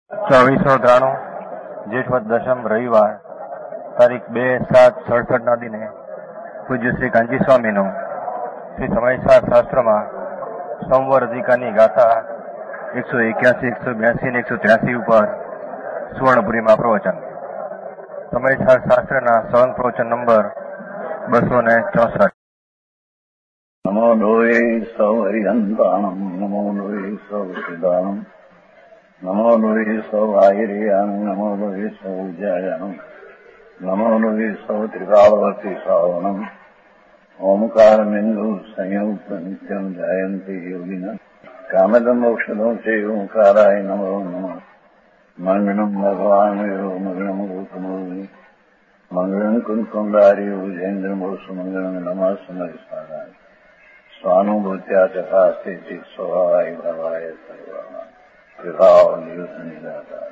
2493 જેઠવદ દશમ રવિવાર તારીખ 2/7/67 દિને પૂજ્ય શ્રી કાંજી સ્વામીનું શ્રી સમયસાર શાસ્ત્રમાં સંવર અધિકારની ગાથા 181, 182 અને 183 ઉપર સુવર્ણપુરીમાં પ્રવચન. સમયસાર શાસ્ત્રના સવંગ પ્રવચન નંબર 264. નમો લોહે સૌ હરિહંતાણમ, નમો લોહે સૌ સિદ્ધાણમ, નમો લોહે સૌ આયર્યાણમ, નમો લોહે સૌ જયાણમ, નમો લોહે સૌ ત્રિકાળવતી શ્રાવણમ. ઓમકાર બિંદુ સંયુક્ત નિત્યમ જયંતિ યોગિના કામદમ મોક્ષદો છે ઓંકારાય નમો નમઃ. મંગળમ ભગવાન મંગળમ ગૌતમોની મંગળમ કુંકુંડારી ઉજેન્દ્રમો સુમંગળમ નમઃ સમયસારાય સ્વાનુભૂત્યા તથાસ્તે સ્વભાવાય ભાવાય સર્વા વિભાવ નિયુત નિરાકાર.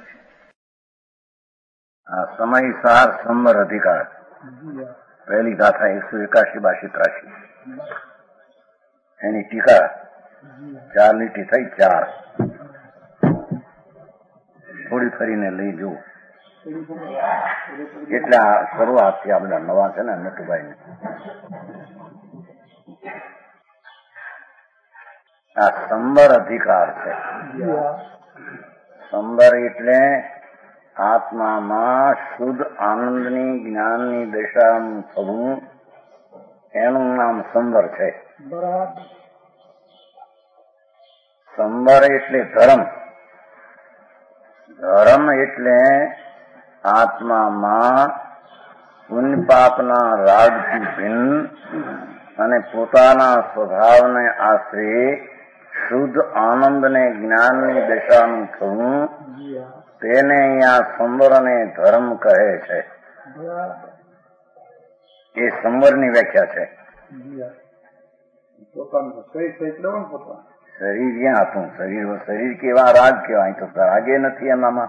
આ સમયસાર સંવર અધિકાર પહેલી ગાથા 181, 82, 83 એની ટીકા 4 લીટી થઈ. 4 થોડી ફરીને લઈ જવું એટલે આ શરૂઆતથી આ બધા નવા છે ને નટુભાઈ. આ સંવર અધિકાર છે. સંવર એટલે આત્મામાં શુદ્ધ આનંદની જ્ઞાનની દશાનું થવું, એનું નામ સંવર છે. સંવર એટલે ધર્મ. ધર્મ એટલે આત્મામાં પુણ્ય પાપના રાગથી ભિન્ન અને પોતાના સ્વભાવને આશ્રય શુદ્ધ આનંદ ને જ્ઞાનની દશાનું થવું, તેને અહીંયા સંવર અને ધર્મ કહે છે. એ સંવરની વ્યાખ્યા છે. શરીર ક્યાં હતું? શરીર કેવા રાગ કેવાય? તો રાગે નથી એનામાં.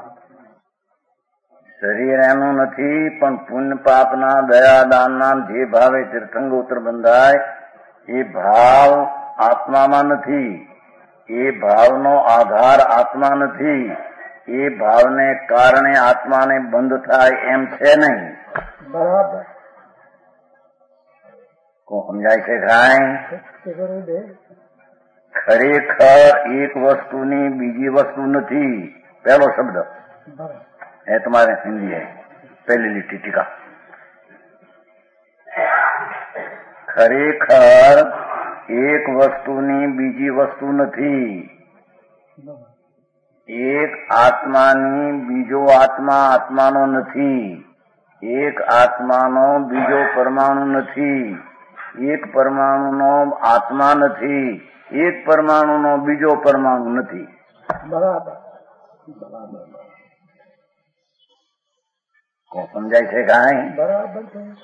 શરીર એનું નથી, પણ પુણ્ય પાપના દયા દાનના જે ભાવે તીર્થંગોત્ર બંધાય એ ભાવ આત્મામાં નથી. એ ભાવનો આધાર આત્મા નથી. એ ભાવને કારણે આત્માને બંધ થાય એમ છે નહીં. બરાબર સમજાય છે? ખરેખર એક વસ્તુની બીજી વસ્તુ નથી. પહેલો શબ્દ એ તમારે હિન્દી પહેલી લીટી ટીકા. ખરેખર એક વસ્તુની બીજી વસ્તુ નથી. એક આત્માની બીજો આત્મા આત્માનો નથી. એક આત્માનો બીજો પરમાણુ નથી. એક પરમાણુનો આત્મા નથી. એક પરમાણુનો બીજો પરમાણુ નથી. બરાબર સમજાય છે? કાંઈ બરાબર.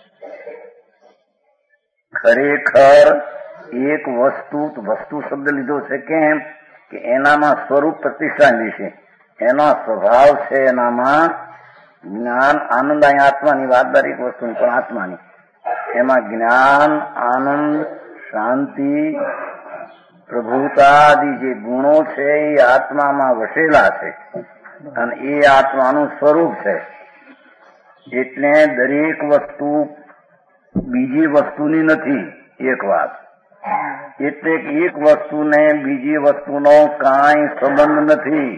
ખરેખર એક વસ્તુ શબ્દ લીધો છે કેમ કે એનામાં સ્વરૂપ પ્રતિષ્ઠા છે. એનો સ્વભાવ છે એનામાં જ્ઞાન આનંદ. અહીં આત્માની વાત દરેક વસ્તુની, પણ આત્માની એમાં જ્ઞાન આનંદ શાંતિ પ્રભુતા આદિ જે ગુણો છે એ આત્મામાં વસેલા છે અને એ આત્માનું સ્વરૂપ છે. એટલે દરેક વસ્તુ બીજી વસ્તુની નથી. એક વાત એટલે એક વસ્તુને બીજી વસ્તુનો કાંઈ સંબંધ નથી.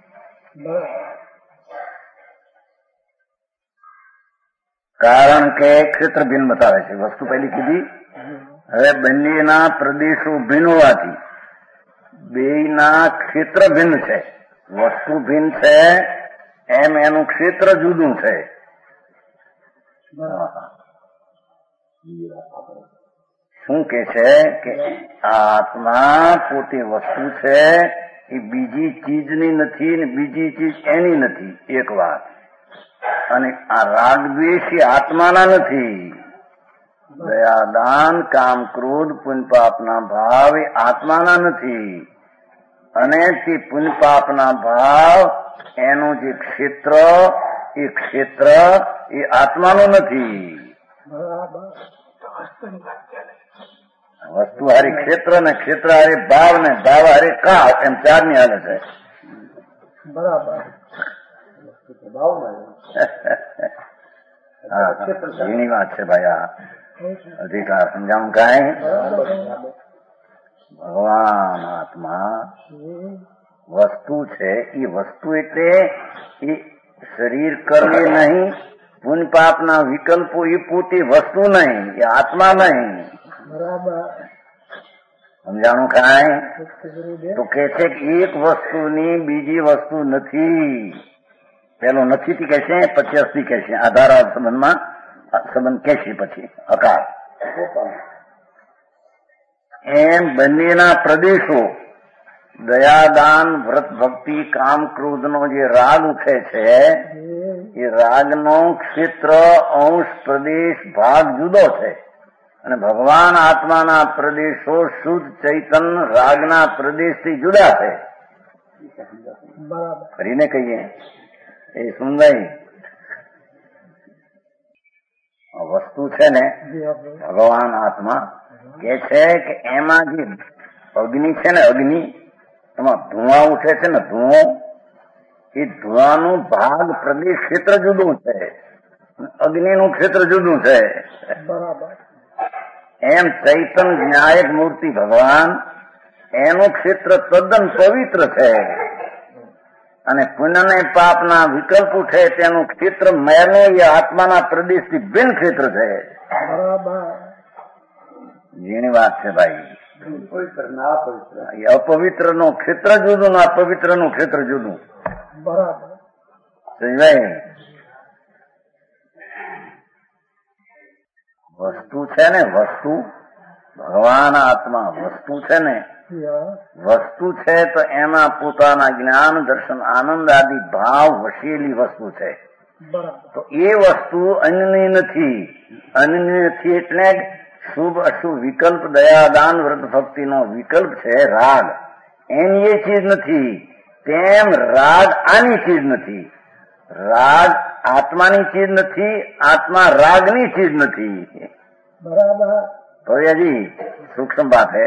કારણ કે ક્ષેત્ર ભિન્ન બતાવે છે. વસ્તુ પહેલી કીધી. હવે બંનેના પ્રદેશો ભિન્ન હોવાથી બેયના ક્ષેત્ર ભિન્ન છે. વસ્તુ ભિન્ન છે એમ એનું ક્ષેત્ર જુદું છે. શું કે છે કે આત્મા પોતે વસ્તુ છે, એ બીજી ચીજની નથી ને બીજી ચીજ એની નથી. એક વાત. અને આ રાગ દ્વેષ એ આત્માના નથી. દયા દાન કામ ક્રોધ પુણ્ય પાપના ભાવ એ આત્માના નથી. અને તે પુણ્ય પાપના ભાવ એનું જે ક્ષેત્ર એ ક્ષેત્ર એ આત્માનું નથી. વસ્તુ હારી ક્ષેત્ર ને ક્ષેત્ર હારે ભાવ ને ભાવ હારે કાળ એમ 4ની હાલે છે. બરાબર. એની વાત છે ભાઈ. આ અધિકાર સમજાવું કાંઈ? ભગવાન આત્મા વસ્તુ છે. એ વસ્તુ એટલે એ શરીર કરવી નહીં, પુણ્ય પાપના વિકલ્પો એ પૂરતી વસ્તુ નહીં, એ આત્મા નહીં. બરાબર. સમજાણું કાંઈ? તો કે છે કે એક વસ્તુની બીજી વસ્તુ નથી. પેલો નથી થી કહેશે, પછી અસ્તિ કહેશે. આધાર સંબંધમાં સંબંધ કહેશે, પછી અકાર. એમ બંનેના પ્રદેશો દયાદાન વ્રત ભક્તિ કામ ક્રોધ નો જે રાગ ઉઠે છે એ રાગનો ક્ષેત્ર અંશ પ્રદેશ ભાગ જુદો છે. અને ભગવાન આત્માના પ્રદેશો શુદ્ધ ચૈતન રાગના પ્રદેશથી જુદા છે. ફરીને કહીએ એ સમજાય. વસ્તુ છે ને ભગવાન આત્મા કે છે કે એમાં જે અગ્નિ છે ને, અગ્નિ એમાં ધુઆ ઉઠે છે ને, ધુઓ એ ધુઆનું ભાગ પ્રદેશ ક્ષેત્ર જુદું છે, અગ્નિનું ક્ષેત્ર જુદું છે. એમ ચૈતન જ્ઞાયક મૂર્તિ ભગવાન એનું ક્ષેત્ર તદ્દન પવિત્ર છે. અને પુણ્ય ને પાપના વિકલ્પ ઉઠે તેનું ક્ષેત્ર મેલું એ આત્માના પ્રદેશથી ભિન્ન ક્ષેત્ર છે. જેની વાત છે ભાઈ. અપવિત્ર નું ક્ષેત્ર જુદું, અપવિત્ર નું ક્ષેત્ર જુદું. વસ્તુ છે ને, વસ્તુ ભગવાન આત્મા વસ્તુ છે ને, વસ્તુ છે તો એમાં પોતાના જ્ઞાન દર્શન આનંદ આદિ ભાવ વસેલી વસ્તુ છે. તો એ વસ્તુ અન્યની નથી. અન્યની નથી એટલે શુભ અશુભ વિકલ્પ દયાદાન વ્રત ભક્તિ નો વિકલ્પ છે રાગ, એની એ ચીજ નથી. તેમ રાગ આની ચીજ નથી. રાગ આત્માની ચીજ નથી, આત્મા રાગની ચીજ નથી. બરાબર. ભૈયાજી સૂક્ષ્મ વાત હે.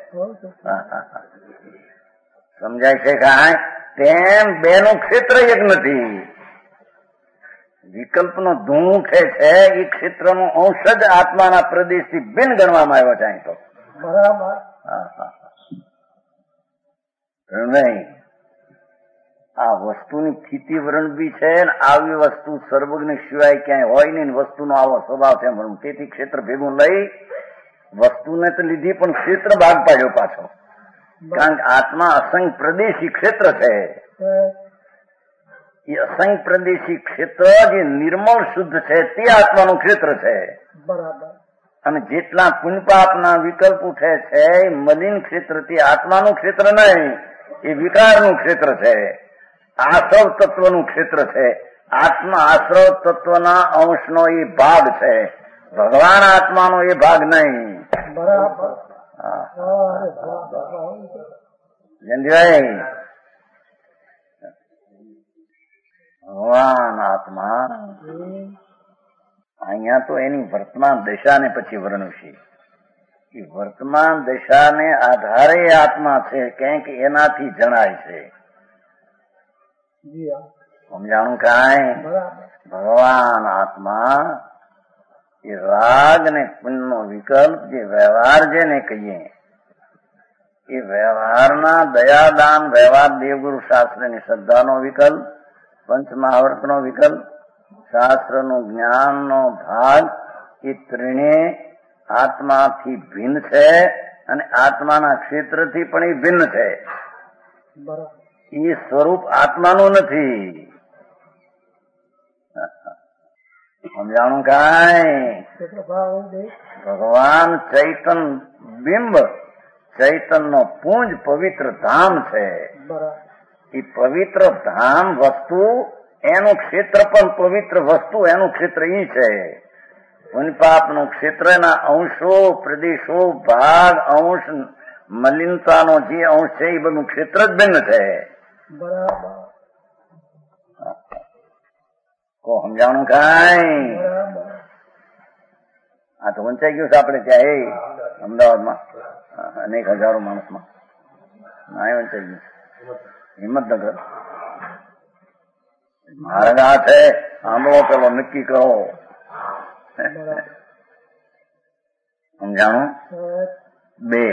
સમજાય છે કાંઈ? તેમ બેનું ક્ષેત્ર એક નથી. વિકલ્પનો ધૂમ ઉઠે છે એ ક્ષેત્રનો અંશ જ આત્માના પ્રદેશથી ભિન્ન ગણવામાં આવ્યો છે. તો બરાબર. નહીં, આ વસ્તુની સ્થિતિ વર્ણ બી છે ને આવી વસ્તુ સર્વજ્ઞ સિવાય ક્યાંય હોય નહીં. વસ્તુનો આવો સ્વભાવ છે. તેથી ક્ષેત્ર ભેગું લઈ વસ્તુને તો લીધી પણ ક્ષેત્ર ભાગ પાડ્યો પાછો. કારણ કે આત્મા અસંખ્ય પ્રદેશી ક્ષેત્ર છે. એ અસંખ્ય પ્રદેશી ક્ષેત્ર જે નિર્મળ શુદ્ધ છે તે આત્માનું ક્ષેત્ર છે. બરાબર. અને જેટલા પુણ્યપાપના વિકલ્પ ઉઠે છે એ મલિન ક્ષેત્ર તે આત્માનું ક્ષેત્ર નહીં, એ વિકારનું ક્ષેત્ર છે. આશ્રવ તત્વનું ક્ષેત્ર છે. આત્મા આશ્રવ તત્વના અંશનો એ ભાગ છે. ભગવાન આત્માનો એ ભાગ નહીં. બરાબર. જયંતિભાઈ, ભગવાન આત્મા અહીંયા તો એની વર્તમાન દશાને પછી વર્ણવશે. એ વર્તમાન દશાને આધારે આત્મા છે, કેમ કે એનાથી જણાય છે. સમજાણું કાંઈ? ભગવાન આત્મા એ રાગ ને પુણ્યનો વિકલ્પ જે વ્યવહાર જેને કહીએ એ વ્યવહારના દયાદાન વ્યવહાર દેવગુરુ શાસ્ત્રની શ્રદ્ધાનો વિકલ્પ, પંચમહાવર્તનો વિકલ્પ, શાસ્ત્રનું જ્ઞાનનો ભાગ એ ત્રણે આત્માથી ભિન્ન છે અને આત્માના ક્ષેત્રથી પણ એ ભિન્ન છે. એ સ્વરૂપ આત્માનું નથી. સમજાણું કાંઈ? ભગવાન ચૈતન બિંબ, ચૈતનનો પુંજ પવિત્ર ધામ છે. એ પવિત્ર ધામ વસ્તુ એનું ક્ષેત્ર પણ પવિત્ર વસ્તુ એનું ક્ષેત્ર ઈ છે. પુણ્યપાપનું ક્ષેત્રના અંશો પ્રદેશો ભાગ અંશ મલિનતાનો જે અંશ છે એ બધું ક્ષેત્ર જ ભિન્ન છે. સમજાણું કાંઈ? આ તો વંચાઈ ગયું છે આપણે ત્યાં એ અમદાવાદમાં અનેક હજારો માણસમાં આ વંચાઈ ગયું. હિંમતનગર માર્ગ આ છે, સાંભળો પેલો નક્કી કરો. સમજાણું? 2,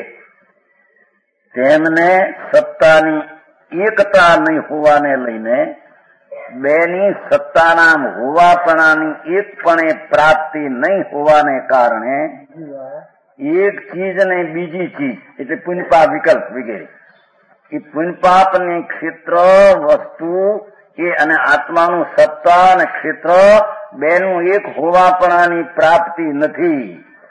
તેમને સત્તાની એકતા નહીં હોવાને લઈને બેની સત્તાના હોવાપણાની એકપણે પ્રાપ્તિ નહીં હોવાને કારણે એક ચીજ અને બીજી ચીજ એટલે પુણ્યપાપ વિકલ્પ વગેરે એ પુણ્યપાપની ક્ષેત્ર વસ્તુ એ અને આત્માનું સત્તા અને ક્ષેત્ર બેનું એક હોવાપણાની પ્રાપ્તિ નથી.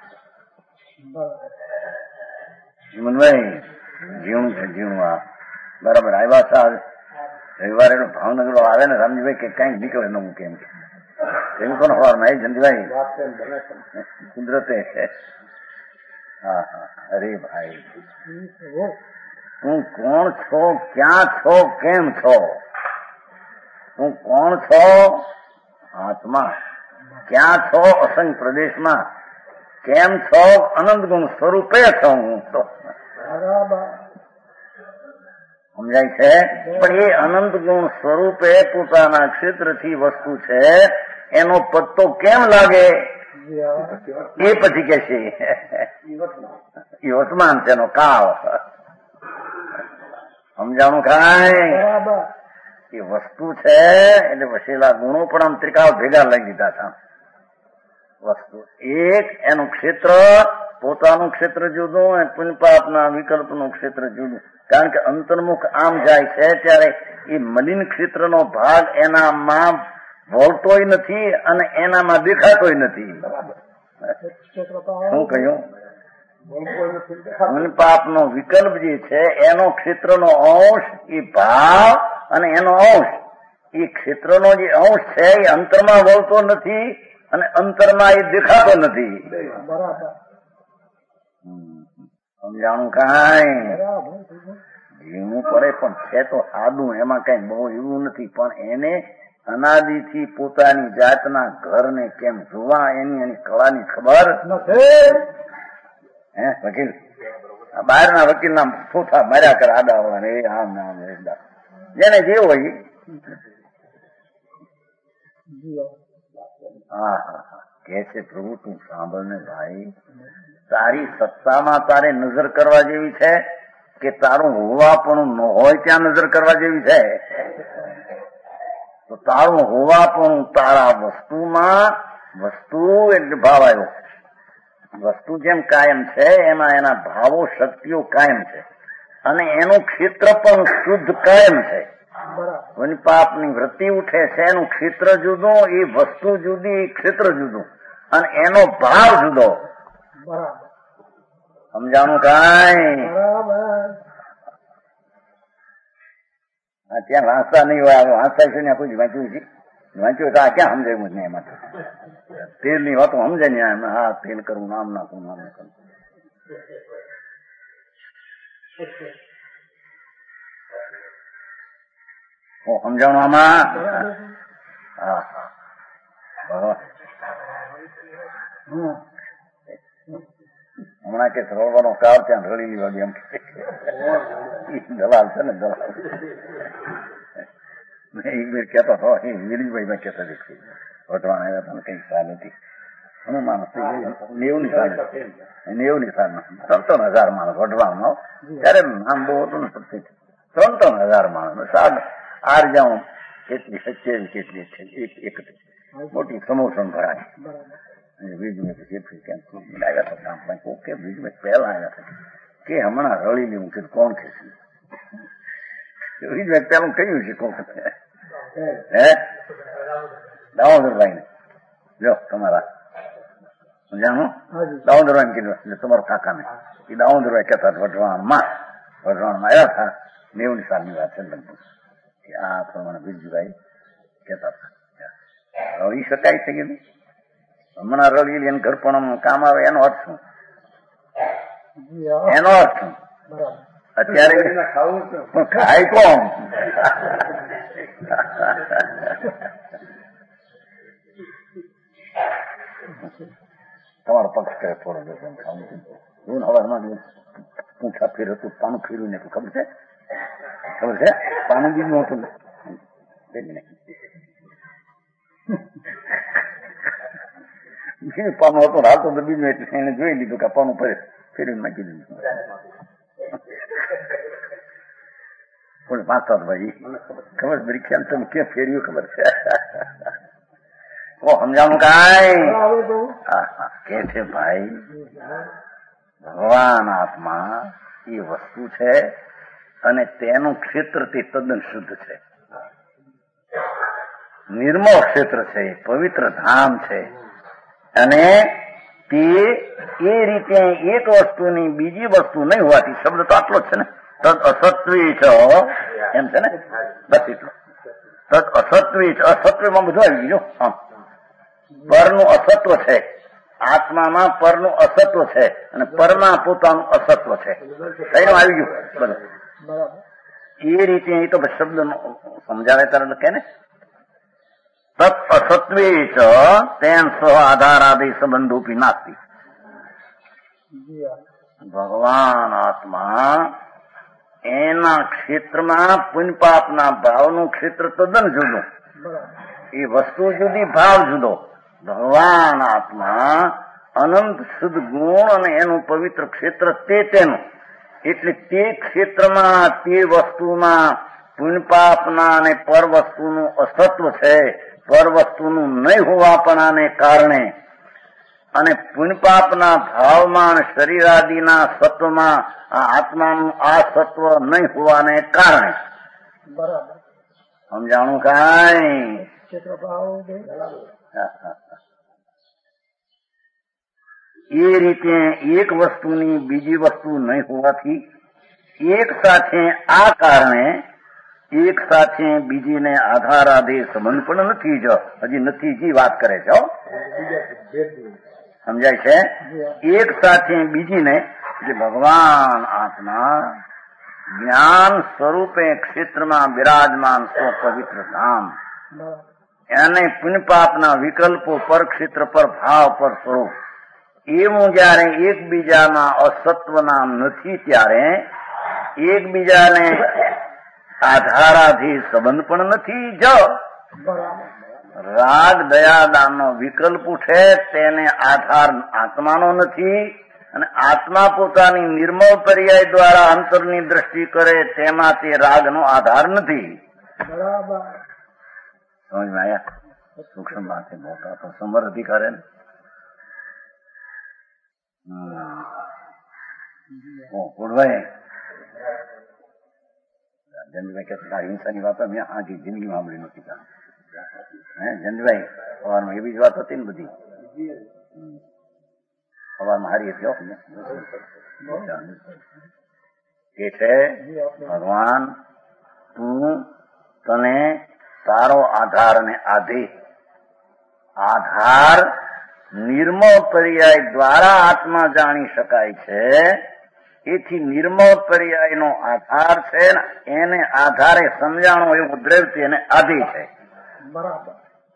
જીવનભાઈ જીવનું છે, જીવનું આ બરાબર આવ્યા છે. રવિવારે ભાવનગર આવે ને રામજીભાઈ કે કઈક નીકળે ન મૂકે એમ કેમ કોણ સવાર માં જંતીભાઈ કુદરતે. હા હા, અરે ભાઈ તું કોણ છો, ક્યાં છો, કેમ છો? તું કોણ છો? આત્મા. ક્યાં છો? અસંગ પ્રદેશમાં. કેમ છો? અનંત ગુણ સ્વરૂપે છો હું તો. સમજાય છે? પણ એ અનંત ગુણ સ્વરૂપે પોતાના ક્ષેત્રથી વસ્તુ છે એનો પત્તો કેમ લાગે એ પછી કે છે એ વર્તમાન છે એનો કાળ. સમજાણું કાંઈ? એ વસ્તુ છે એટલે વસેલા ગુણો પણ આમ ત્રિકાળ ભેગા લઈ લીધા હતા. વસ્તુ એક, એનું ક્ષેત્ર પોતાનું ક્ષેત્ર જુદું અને પુણ્યપાપના વિકલ્પનું ક્ષેત્ર જુદું. કારણ કે અંતર્મુખ આમ જાય છે ત્યારે એ મલિન ક્ષેત્રનો ભાગ એનામાં વળતોય નથી અને એનામાં દેખાતોય નથી. શું કહ્યું? પુણ્યપાપનો વિકલ્પ જે છે એનો ક્ષેત્રનો અંશ એ ભાવ અને એનો અંશ એ ક્ષેત્રનો જે અંશ છે એ અંતરમાં વળતો નથી અને અંતરમાં એ દેખાતો નથી. સમજાણું કાંઈ? જીવવું પડે પણ છે તો સાદું, એમાં કઈ બહુ એવું નથી. પણ એને અનાદિથી પોતાની જાતના ઘરને કેમ જોવા એની કળાની ખબર નથી. હે વકીલ બહારના વકીલના ફૂફા માર્યા કરે આડા હોવા એ આમ નામ જેને જે હોય. હા હા હા, કે છે પ્રભુ તું સાંભળ ને ભાઈ, તારી સત્તામાં તારે નજર કરવા જેવી છે કે તારું હોવાપણું ન હોય ત્યાં નજર કરવા જેવી છે? તો તારું હોવાપણું તારા વસ્તુમાં, વસ્તુ એટલે ભાવ આવ્યો, વસ્તુ જેમ કાયમ છે એમાં એના ભાવો શક્તિઓ કાયમ છે અને એનું ક્ષેત્ર પણ શુદ્ધ કાયમ છે. પુણ્યપાપની વૃત્તિ ઉઠે છે એનું ક્ષેત્ર જુદું, એ વસ્તુ જુદી, એ ક્ષેત્ર જુદું અને એનો ભાવ જુદો. સમજાણું કાંઈ? ત્યાં વાંચતા નહીં હોય, વાંચતા છે ને કોઈ વાંચ્યું છે, વાંચ્યું તો આ ક્યાં સમજાયું ને એમાં તેલ ની વાતો સમજે ને હા તેલ કરવું, નામ નાખવું, નામ નાખવું. સમજાણું આમાં? હા હા બરોબર. હમણાં કે રળવાનો કાળ ત્યાં રળી લેવા એમ દલાલ છે ને દલાલ. મેં એક બે કહેતો હતો વિરીભાઈ મેં કહેતા દેખી વટવાણ આવ્યા હતા કઈ સાલ નથી. અમે માણસ 90 સાલ 53,000 માણસ વટવામાં ત્યારે નામ બહુ હતું ને 53,000 માણસ સાદ આર જાઉં કેટલી 27 કેટલી છે એક મોટી સમોસણ ભરાય. વીજભાઈ જેટલું કેમ આવ્યા હતા કામ ઓકે વીજભાઈ પહેલા આવ્યા હતા કે હમણાં રળી લેવું કે કોણ કે વીજભાઈ પેલું કહ્યું છે કોણ હે દામોદરભાઈ ને જો તમારા જાણો દામોદરભાઈ કીધું એટલે તમારો કાકા ને એ દામોદરભાઈ કહેતા વઢવાણમાં આવ્યા હતા 90 સાલની વાત છે લગભગ કે આ પ્રમાણે વીજભાઈ કહેતા હતા રળી શકાય છે કે હમણાં રળી લઈને ઘર પણ કામ આવે એનો અર્થ શું? એનો અર્થ શું? અત્યારે ખાય કોણ? તમારો પક્ષ કરે થોડો જોન હવારમાં પૂછા ફેર હતું પાનું ફેર્યું ને ખબર છે? ખબર છે? પાનું બીજું હતું પાનું હતો હાલતો તો બીજું એટલે એને જોઈ લીધું કે પાનું ફેરવી નાખી દીધું. પાંચ સાત ભાઈ ખબર બરી ખ્યાલ તમે ક્યાં ફેર્યું ખબર છે? સમજાવું કાંઈ કે છે ભાઈ, ભગવાન આત્મા એ વસ્તુ છે અને તેનું ક્ષેત્ર તે તદ્દન શુદ્ધ છે, નિર્મળ ક્ષેત્ર છે, પવિત્ર ધામ છે. અને તે એ રીતે એક વસ્તુની બીજી વસ્તુ નહીં હોવાથી, શબ્દ તો આટલો જ છે ને, તદ અસત્વી છે એમ છે ને, બસ એટલો. તદ અસત્વી છે, અસત્વમાં બધું આવી ગયું. હા, પરનું અસત્વ છે, આત્મામાં પરનું અસત્વ છે અને પરમાં પોતાનું અસત્વ છે. એનું આવી ગયું બધું. એ રીતે એ તો શબ્દ સમજાવે ત્યારે કે ને, તત્ અસત્વે ચ તેન સ્વ આધારાદિ સંબંધોપી નાસ્તિ. ભગવાન આત્મા એના ક્ષેત્રમાં પુણ્ય પાપના ભાવનું ક્ષેત્ર તદ્દન જુદું, એ વસ્તુ જુદી, ભાવ જુદો. ભગવાન આત્મા અનંત શુદ્ધ ગુણ અને એનું પવિત્ર ક્ષેત્ર તેનું, એટલે તે ક્ષેત્રમાં તે વસ્તુમાં પુણ્ય પાપના અને પર વસ્તુનું અસત્વ છે, પર વસ્તુનું નહીં હોવાપણાને કારણે અને પુણ્ય પાપના ભાવમાં અને શરીરાદિના સત્વમાં આ આત્માનું આ સત્વ નહીં હોવાને કારણે. બરાબર સમજાણું કાંઈ? એ રીતે એક વસ્તુની બીજી વસ્તુ નહીં હોવાથી એક સાથે આ કારણે એક સાથે બીજીને આધારાધે સંબંધ પણ નથી. જો હજી નથી જી વાત કરે છે, સમજાય છે? એક સાથે બીજીને, જે ભગવાન આત્મા જ્ઞાન સ્વરૂપે ક્ષેત્રમાં બિરાજમાન સ્વ પવિત્ર ધામ, એને પુણ્ય પાપના વિકલ્પો પર ક્ષેત્ર પર ભાવ પર સ્વરૂપ, એવું જયારે એકબીજામાં અસત્વના નથી ત્યારે એકબીજાને આધારાથી સંબંધ પણ નથી. જો રાગ દયાદાનનો વિકલ્પ છે તેને આધાર આત્માનો નથી, અને આત્મા પોતાની નિર્મળ પર્યાય દ્વારા અંતરની દ્રષ્ટિ કરે તેમાં તે રાગનો આધાર નથી. સમજમાં આવ્યા? સૂક્ષ્મ વાત છે, મોટા તો સમર અધિકાર ને. ગુડભાઈ જનભાઈ કે હિંસાની વાત મેં આજી જિંદગીમાં સાંભળી નથી. હે જનભાઈ, સવારમાં એવી જ વાત હતી ને બધી. સવારમાં હારી હતી કે છે ભગવાન તું તને તારો આધાર અને આધાર નિર્મળ પર્યાય દ્વારા આત્મા જાણી શકાય છે. એથી નિર્મળ પર્યાયનો આધાર છે, એને આધારે સમજાણો એવું દ્રવ્ય એને આધી છે. બરાબર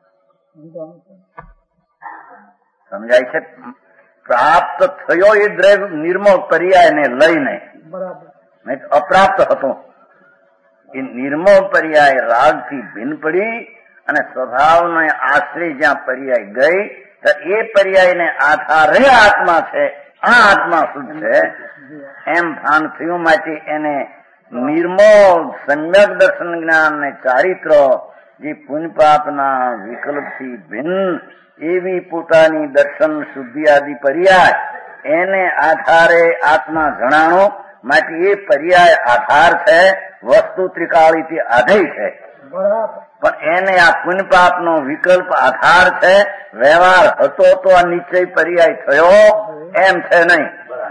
સમજાય છે? પ્રાપ્ત થયો એ દ્રવ્ય નિર્મળ પર્યાયને લઈને, બરાબર નહીં તો અપ્રાપ્ત હતો. એ નિર્મળ પર્યાય રાગથી ભિન્ન પડી અને સ્વભાવને આશ્રય જ્યાં પર્યાય ગઈ તો એ પર્યાયને આધારે આત્મા છે, આ આત્મા શુદ્ધ છે એમ ભાન થયું. માટે એને નિર્મળ સમ્યક દર્શન જ્ઞાન ને ચારિત્ર, જે પુણ્ય પાપના વિકલ્પથી ભિન્ન એવી પોતાની દર્શન શુદ્ધિ આદિ પર્યાય એને આધારે આત્મા જણાણો. માટે એ પર્યાય આધાર છે, વસ્તુ ત્રિકાળીથી આધેય છે, પણ એને આ પુણ્ય પાપનો વિકલ્પ આધાર છે. વ્યવહાર હતો તો આ નિશ્ચય પર્યાય થયો એમ છે નહીં.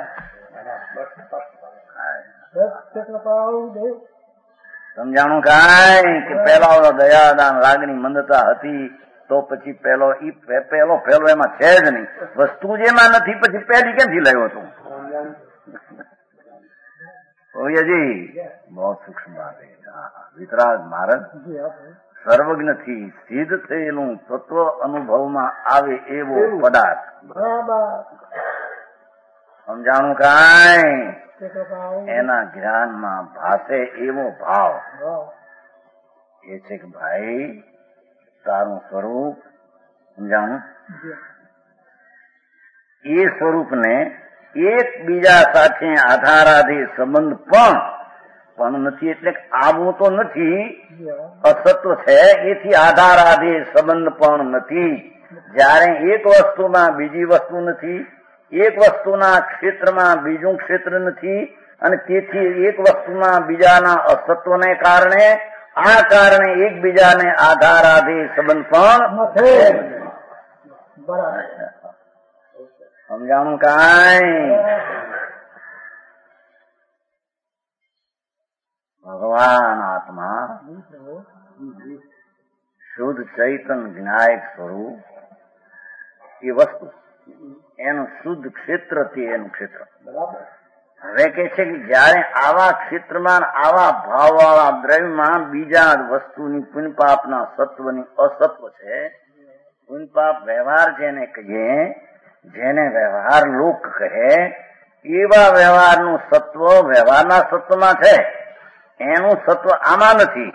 સમજાણું કાંઈ? કે પેલા દયાદાન રાગની મંદતા હતી તો પછી પેલો એમાં છે જ નહીં. વસ્તુ જેમાં નથી પછી પહેલી ક્યાંથી લાવ્યો તું? ઓયજી બહુ સૂક્ષ્મ વાત છે. વિતરાગ મહારાજ સર્વજ્ઞથી સિદ્ધ થયેલું તત્વ અનુભવમાં આવે એવો પદાર્થ. સમજાણું કાંઈ? એના જ્ઞાનમાં ભાષે એવો ભાવ એ છે કે ભાઈ તારું સ્વરૂપ સમજાણું? એ સ્વરૂપને એકબીજા સાથે આધારાધી સંબંધ પણ નથી, એટલે આવું તો નથી, અસત્વ છે, એથી આધારાધી સંબંધ પણ નથી. જ્યારે એક વસ્તુમાં બીજી વસ્તુ નથી, એક વસ્તુના ક્ષેત્રમાં બીજું ક્ષેત્ર નથી, અને તેથી એક વસ્તુમાં બીજાના અસત્વને કારણે આ કારણે એકબીજાને આધારાધી સંબંધ પણ નથી. સમજાણું? કાંઈ ભગવાન આત્મા શુદ્ધ ચૈતન જ્ઞાયક સ્વરૂપ એ વસ્તુ, એનું શુદ્ધ ક્ષેત્રથી એનું ક્ષેત્ર. હવે કે છે કે જયારે આવા ક્ષેત્રમાં આવા ભાવવાળા દ્રવ્યમાં બીજા વસ્તુની પુણ્યપાપના સત્વની અસત્વ છે. પુણ્યપાપ વ્યવહાર જેને કહીએ, જેને વ્યવહાર લોક કહે, એવા વ્યવહારનું સત્વ વ્યવહારના સત્વમાં છે, એનું સત્વ આમાં નથી.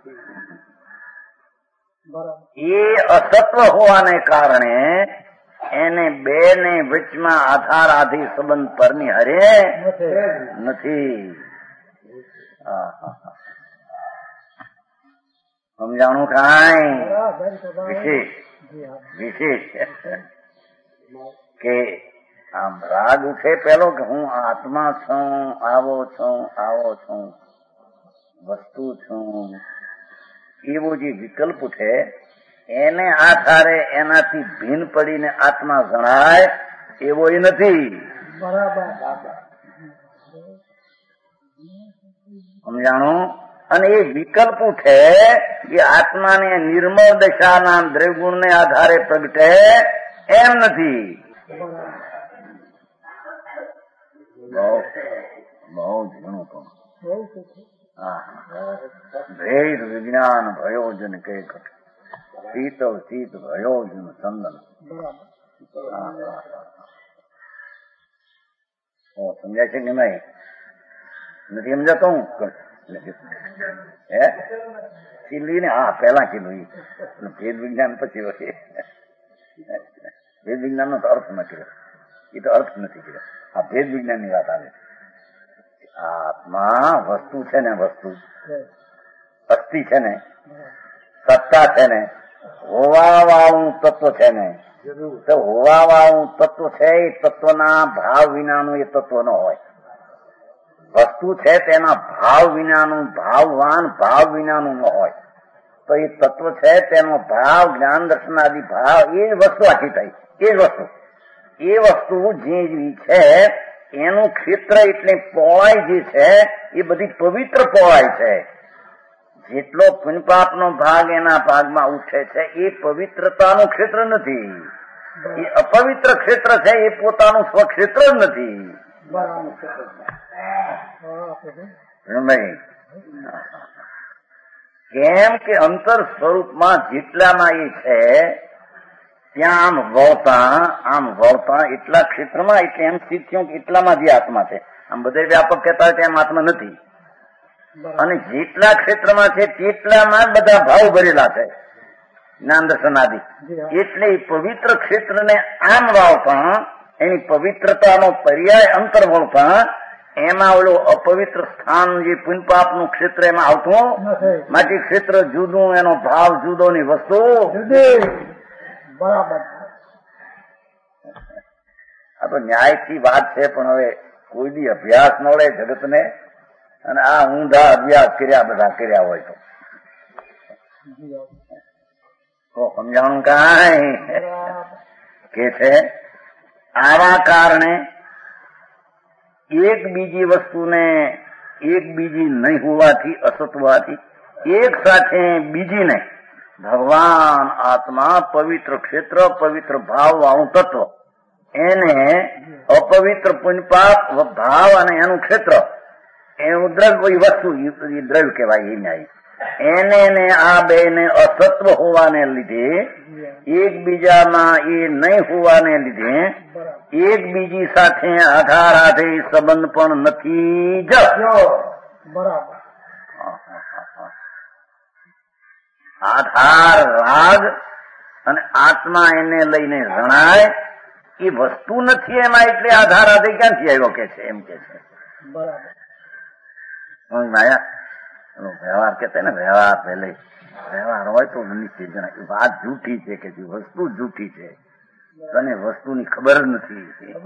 એ અસત્વ હોવાને કારણે એને બે ને વચમાં આધાર આધી સંબંધ પરની હરે નથી. સમજાણું? કાંઈ વિશેષ કે આમ રાગ ઉઠે પેલો કે હું આત્મા છું, આવો છું, આવો છું, વસ્તુ છું, એવો જે વિકલ્પ ઉઠે એને આધારે એનાથી ભિન્ન પડીને આત્મા જણાય એવો એ નથી. સમજાણું? અને એ વિકલ્પ ઉઠે એ આત્માને નિર્મળ દશાના દ્રવ્યગુણને આધારે પ્રગટે એમ નથી. બહુ ઘણું પણ ભેદ વિજ્ઞાન ભયોજન કે શીત શીત ભયોજન ચંદન. સમજાય છે કે નહીં? નથી સમજાતો? હું ચીલી ને હા પેલા ચીલું ભેદ વિજ્ઞાન પછી વચ્ચે ભેદ વિજ્ઞાન નો તો અર્થ ન કર્યો, એ તો અર્થ નથી કર્યો. આ ભેદ વિજ્ઞાન ની વાત આવે. આત્મા વસ્તુ છે ને, વસ્તુ અસ્થિ છે ને, સત્તા છે ને, હોવા વાળું તત્વ છે ને, તો હોવા વાળું તત્વ છે એ તત્વના ભાવ વિનાનું એ તત્વ ન હોય. વસ્તુ છે તેના ભાવ વિનાનું, ભાવવાન ભાવ વિનાનું ન હોય. તો એ તત્વ છે તેનો ભાવ જ્ઞાન દર્શન આદિ ભાવ એ વસ્તુ આખી થઈ. એ વસ્તુ જે છે એનું ક્ષેત્ર એટલે પહોળાઈ જે છે એ બધી પવિત્ર પહોળાઈ છે. જેટલો પુણ્યપાપનો ભાગ એના ભાગમાં ઉઠે છે એ પવિત્રતાનું ક્ષેત્ર નથી, એ અપવિત્ર ક્ષેત્ર છે, એ પોતાનું સ્વક્ષેત્ર જ નથી. કેમ કે અંતર સ્વરૂપમાં જેટલામાં એ છે ત્યાં આમ વળતા એટલા ક્ષેત્રમાં એટલે એમ સ્થિત થયું કે એટલામાં જે આત્મા છે. આમ બધે વ્યાપક કહેતા હોય તેમ આત્મા નથી, અને જેટલા ક્ષેત્રમાં છે તેટલામાં જ બધા ભાવ ભરેલા છે, જ્ઞાન દર્શન આદિ. એટલે એ પવિત્ર ક્ષેત્રને આમ વાવતા એની પવિત્રતાનો પર્યાય અંતર વળતા એમાં ઓલું અપવિત્ર સ્થાન જે પુણ્યપાપનું ક્ષેત્ર એમાં આવતું માટે ક્ષેત્ર જુદું, એનો ભાવ જુદો ની વસ્તુ બરાબર. આ તો ન્યાયથી વાત છે, પણ હવે કોઈ બી અભ્યાસ ન લે જગતને, અને આ ઊંધા અભ્યાસ કર્યા બધા કર્યા હોય તો સમજાણું કાંઈ કે છે. આવા કારણે એક બીજી વસ્તુને એક બીજી નહીં હોવાથી, અસત્વવાથી એક સાથે બીજીને ભગવાન આત્મા પવિત્ર ક્ષેત્ર, પવિત્ર ભાવ વાળું તત્વ, એને અપવિત્ર પુણ્યપાપ ભાવ અને એનું ક્ષેત્ર, એનું દ્રવ્ય વસ્તુ એ દ્રવ્ય કહેવાય. એ ન્યાય એને આ બે ને અસત્વ હોવાને લીધે, એકબીજામાં એ નહીં હોવાને લીધે એકબીજી સાથે આધાર આધે સંબંધ પણ નથી જ. બરાબર. આધાર રાગ અને આત્મા એને લઈને જણાય એ વસ્તુ નથી એમાં, એટલે આધાર આધે ક્યાંથી આવ્યો કે છે એમ કે છે. માયા વ્યવહાર કેતા ને, વ્યવહાર પહેલે વ્યવહાર હોય તો નીચે જણાય વાત જૂઠી છે કે વસ્તુ જૂઠી છે, તને વસ્તુની ખબર જ નથી.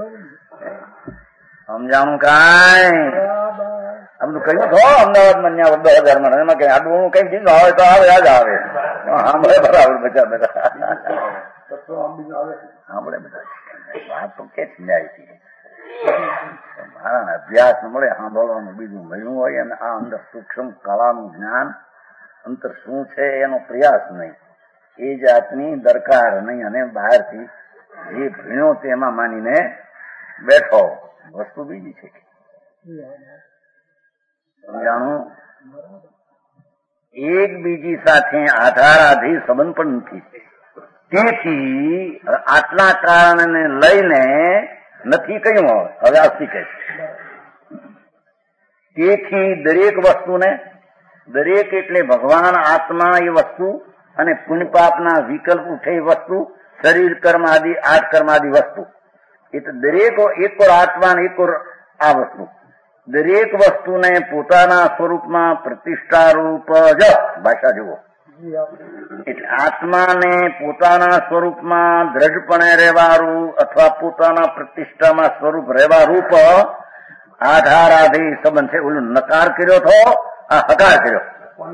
સમજાણું કાંઈ આ બધું કહ્યું તો અમદાવાદમાં 10,000 એમાં કઈ આડવું કઈ કીધું આવે તો આવે, આજ આવે સાંભળે બરાબર બધા સાંભળે બધા વાત તો કે જાય છે. મારા અભ્યાસ મળે સાંભળવાનું, બીજું મળ્યું હોય અને આ અંદર સૂક્ષ્મ કળાનું જ્ઞાન અંતર શું છે એનો પ્રયાસ નહીં, એ જાતની દરકાર નહીં. અને બહારથી જે ભીણો તેમાં માનીને બેઠો, વસ્તુ બીજી છે. સમજાણું? એકબીજી સાથે આધારાધી સંબંધ પણ નથી. તેથી આટલા કારણને લઈને નથી કહ્યું. હવે અસ્તિ કહે તેથી દરેક વસ્તુને, દરેક એટલે ભગવાન, આત્મા એ વસ્તુ, અને પુણ્ય પાપના વિકલ્પ ઉઠે એ વસ્તુ, શરીર કર્મ આદિ 8 કર્મ આદિ વસ્તુ, એ તો દરેક એક ઓર આત્મા એક ઓર આ વસ્તુ, દરેક વસ્તુને પોતાના સ્વરૂપમાં પ્રતિષ્ઠા રૂપ જ ભાષા જુઓ. એટલે આત્માને પોતાના સ્વરૂપમાં દ્રઢપણે રહેવારૂ અથવા પોતાના પ્રતિષ્ઠામાં સ્વરૂપ રહેવા રૂપ આધારાધી સંબંધ છે. ઓલું નકાર કર્યો તો આ હકાર કર્યો.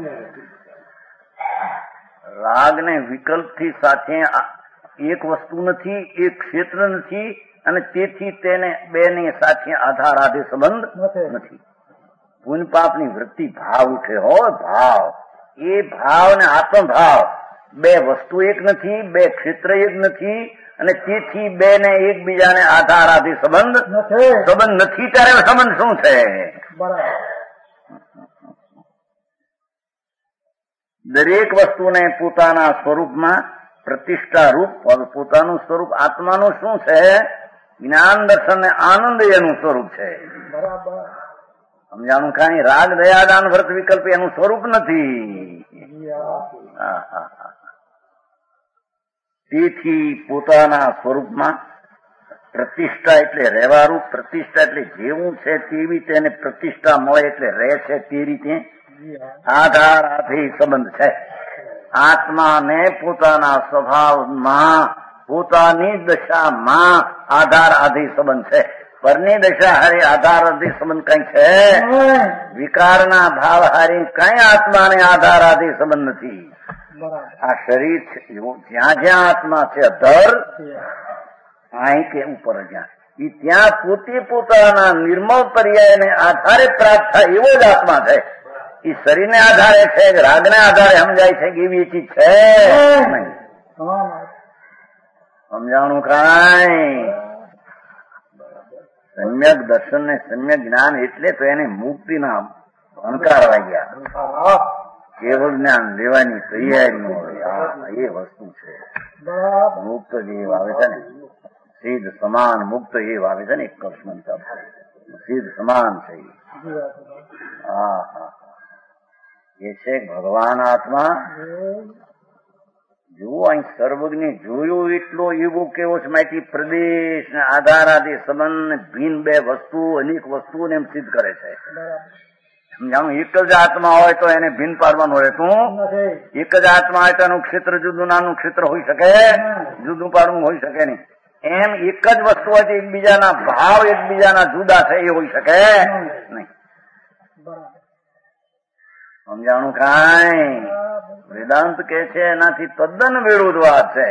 રાગને વિકલ્પથી સાથે એક વસ્તુ નથી, એક ક્ષેત્ર નથી, અને તેથી તેને બેની સાથે આધારાધી સંબંધ નથી. પુણ્ય પાપની વૃત્તિ ભાવ ઉઠે હોય, ભાવ, એ ભાવ ને આત્મભાવ બે વસ્તુ એક નથી, બે ક્ષેત્ર એક નથી, અને તેથી બે ને એકબીજાને આધારાથી સંબંધ નથી. ત્યારે સંબંધ શું છે? દરેક વસ્તુને પોતાના સ્વરૂપમાં પ્રતિષ્ઠા રૂપ, પોતાનું સ્વરૂપ આત્માનું શું છે? જ્ઞાન દર્શન ને આનંદ એનું સ્વરૂપ છે. સમજાણું કાંઈ? રાગ દયાદાન વ્રત વિકલ્પ એનું સ્વરૂપ નથી. તેથી પોતાના સ્વરૂપમાં પ્રતિષ્ઠા એટલે રહેવારૂપ, પ્રતિષ્ઠા એટલે જેવું છે તેવી તેને પ્રતિષ્ઠા મળે એટલે રહે છે તે રીતે આધારાથી સંબંધ છે. આત્માને પોતાના સ્વભાવમાં, પોતાની દશામાં આધાર આધિ સંબંધ છે. પરની દશા હારે આધાર આધિ સંબંધ કઈ છે? વિકારના ભાવ હારે કઈ આત્માને આધાર આધિ સંબંધ નથી. આ શરીર જ્યાં જ્યાં આત્મા છે અધર, અહીં કે ઉપર જ્યાં, એ ત્યાં પોતે પોતાના નિર્મળ પર્યાયને આધારે પ્રાપ્ત થાય એવો જ આત્મા છે. એ શરીરને આધારે છે, રાગને આધારે સમજાય છે કે એવી ચીજ છે નહીં. સમજાણું કાંઈ? સમ્યક દર્શન ને સમ્યક જ્ઞાન એટલે તો એને મુક્તિના ભણકાર વાગ્યા. કેવળ જ્ઞાન લેવાની તૈયારી હોય, એ વસ્તુ છે. મુક્ત જે આવે છે ને, સિદ્ધ સમાન મુક્ત એ આવે છે ને, એક કૃષ્ણ સિદ્ધ સમાન છે. હા હા, એ છે ભગવાન આત્મા. જો અહીં સર્વજ્ઞ જોયું એટલો એવો કેવો છે માહિતી પ્રદેશ ને આધાર આદિ સંબંધ ભિન્ન બે વસ્તુ, અનેક વસ્તુઓને એમ સિદ્ધ કરે છે. સમજાણું? એક જ આત્મા હોય તો એને ભિન્ન પાડવાનું રહેતું. એક જ આત્મા હોય તો એનું ક્ષેત્ર જુદું, નાનું ક્ષેત્ર હોઈ શકે, જુદું પાડવું હોઈ શકે નહીં. એમ એક જ વસ્તુ હોય તો એકબીજાના ભાવ એકબીજાના જુદા છે એ હોઈ શકે નહીં. સમજાણું કાંઈ? વેદાંત કે છે એનાથી તદ્દન વિરુદ્ધ વાત છે.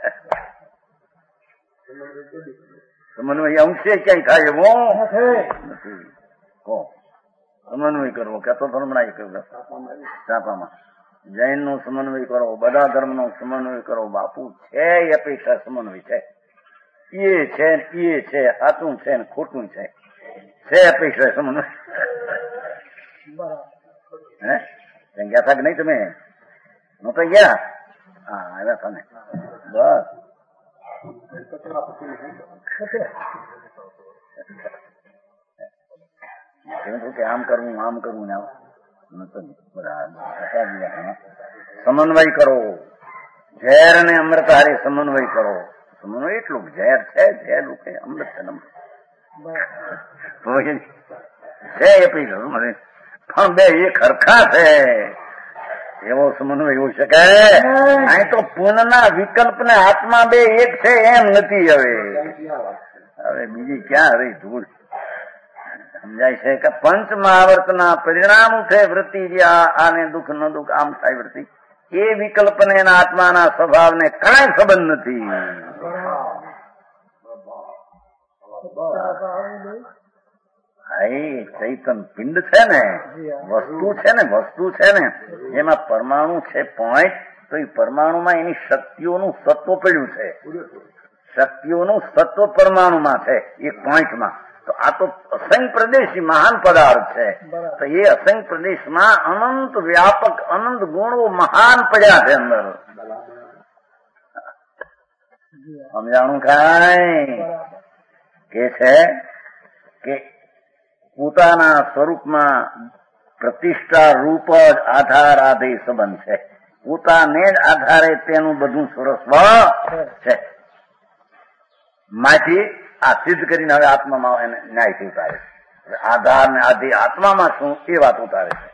સમન્વય અંશે ક્યાંય થાય એવો નથી. સમન્વય કરવો કહેતો ધર્મના છાપામાં જૈન નો સમન્વય કરો, બધા ધર્મ નો સમન્વય કરો. બાપુ છે એ અપેક્ષા સમન્વય છે. એ છે સાચું છે ને ખોટું છે અપેક્ષા સમન્વય. હે ગયા હતા કે નહીં? તમે નહોતા ગયા? હા, આવ્યા હતા ને. બસ કે આમ કરવું ને બરાબર. સમન્વય કરો, ઝેર અને અમૃત હારે સમન્વય કરો. સમન્વય એટલું ઝેર છે, ઝેર રૂપે અમૃત છે, છે એ પી મને પણ બે એક હરખા છે એવો સમન્વય હોઈ શકે? અહીં તો પૂર્ણના વિકલ્પ ને આત્મા બે એક છે એમ નથી. હવે બીજી ક્યાં રહી ધૂળ? સમજાય છે કે પંચ મહાવર્તના પરિણામ છે વૃત્તિ, જે આને દુઃખ ન દુઃખ આમ થાય વૃત્તિ, એ વિકલ્પને એના આત્માના સ્વભાવને કાંઈ સંબંધ નથી. ચૈતન પિંડ છે ને, વસ્તુ છે ને, વસ્તુ છે ને, એમાં પરમાણુ છે પોઈન્ટ, તો એ પરમાણુમાં એની શક્તિઓનું સત્વ પડ્યું છે. શક્તિઓનું સત્વ પરમાણુમાં છે એક પોઈન્ટમાં. તો આ તો અસંખ્ય પ્રદેશી મહાન પદાર્થ છે. તો એ અસંખ્ય પ્રદેશમાં અનંત વ્યાપક અનંત ગુણો મહાન પડ્યા છે અંદર. સમજાણું કાંઈ? કે છે કે પોતાના સ્વરૂપમાં પ્રતિષ્ઠા રૂપ જ આધાર આધેય સંબંધ છે. પોતાને જ આધારે તેનું બધું સ્વરૂપ છે. માંથી આ સિદ્ધ કરીને હવે આત્મામાં એને ન્યાયથી ઉતારે છે. આધાર ને આધી આત્મામાં શું એ વાત ઉતારે છે.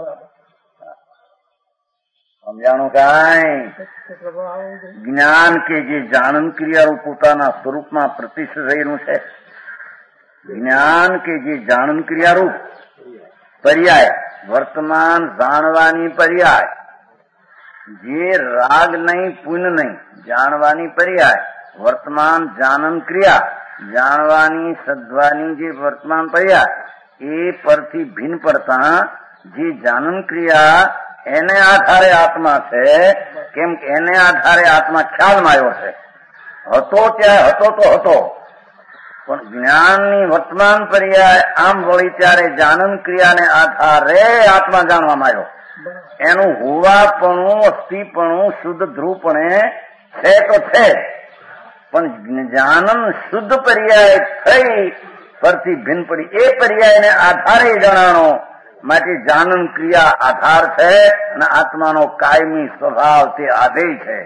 સમજાણું કાંઈ? જ્ઞાન કે જે જાણન ક્રિયારૂપ પોતાના સ્વરૂપમાં પ્રતિષ્ઠિત રહેલું છે. જ્ઞાન કે જે જાણન ક્રિયારૂપ પર્યાય, વર્તમાન જાણવાની પર્યાય, જે રાગ નહીં પુન નહીં જાણવાની પર્યાય, વર્તમાન જાનન ક્રિયા જાણવાની સદ્વાની જે વર્તમાન પર્યાય, એ પરથી ભિન્ન પડતા જે જાનન ક્રિયા એને આધારે આત્મા છે. કેમ કે એને આધારે આત્મા ખ્યાલમાં આવ્યો છે. હતો ત્યાં હતો તો હતો, પણ જ્ઞાનની વર્તમાન પર્યાય આમ વળી ત્યારે જાનન ક્રિયાને આધારે આત્મા જાણવામાં આવ્યો. એનું હોવાપણું અસ્થિપણું શુદ્ધ ધ્રુવપણે છે તો છે, પણ જાનન શુદ્ધ પર્યાય થઈ પરથી ભિન્ન પડી એ પર્યાયને આધારે જણાણો. માટે જાનન ક્રિયા આધાર છે અને આત્માનો કાયમી સ્વભાવ તે આધેય છે.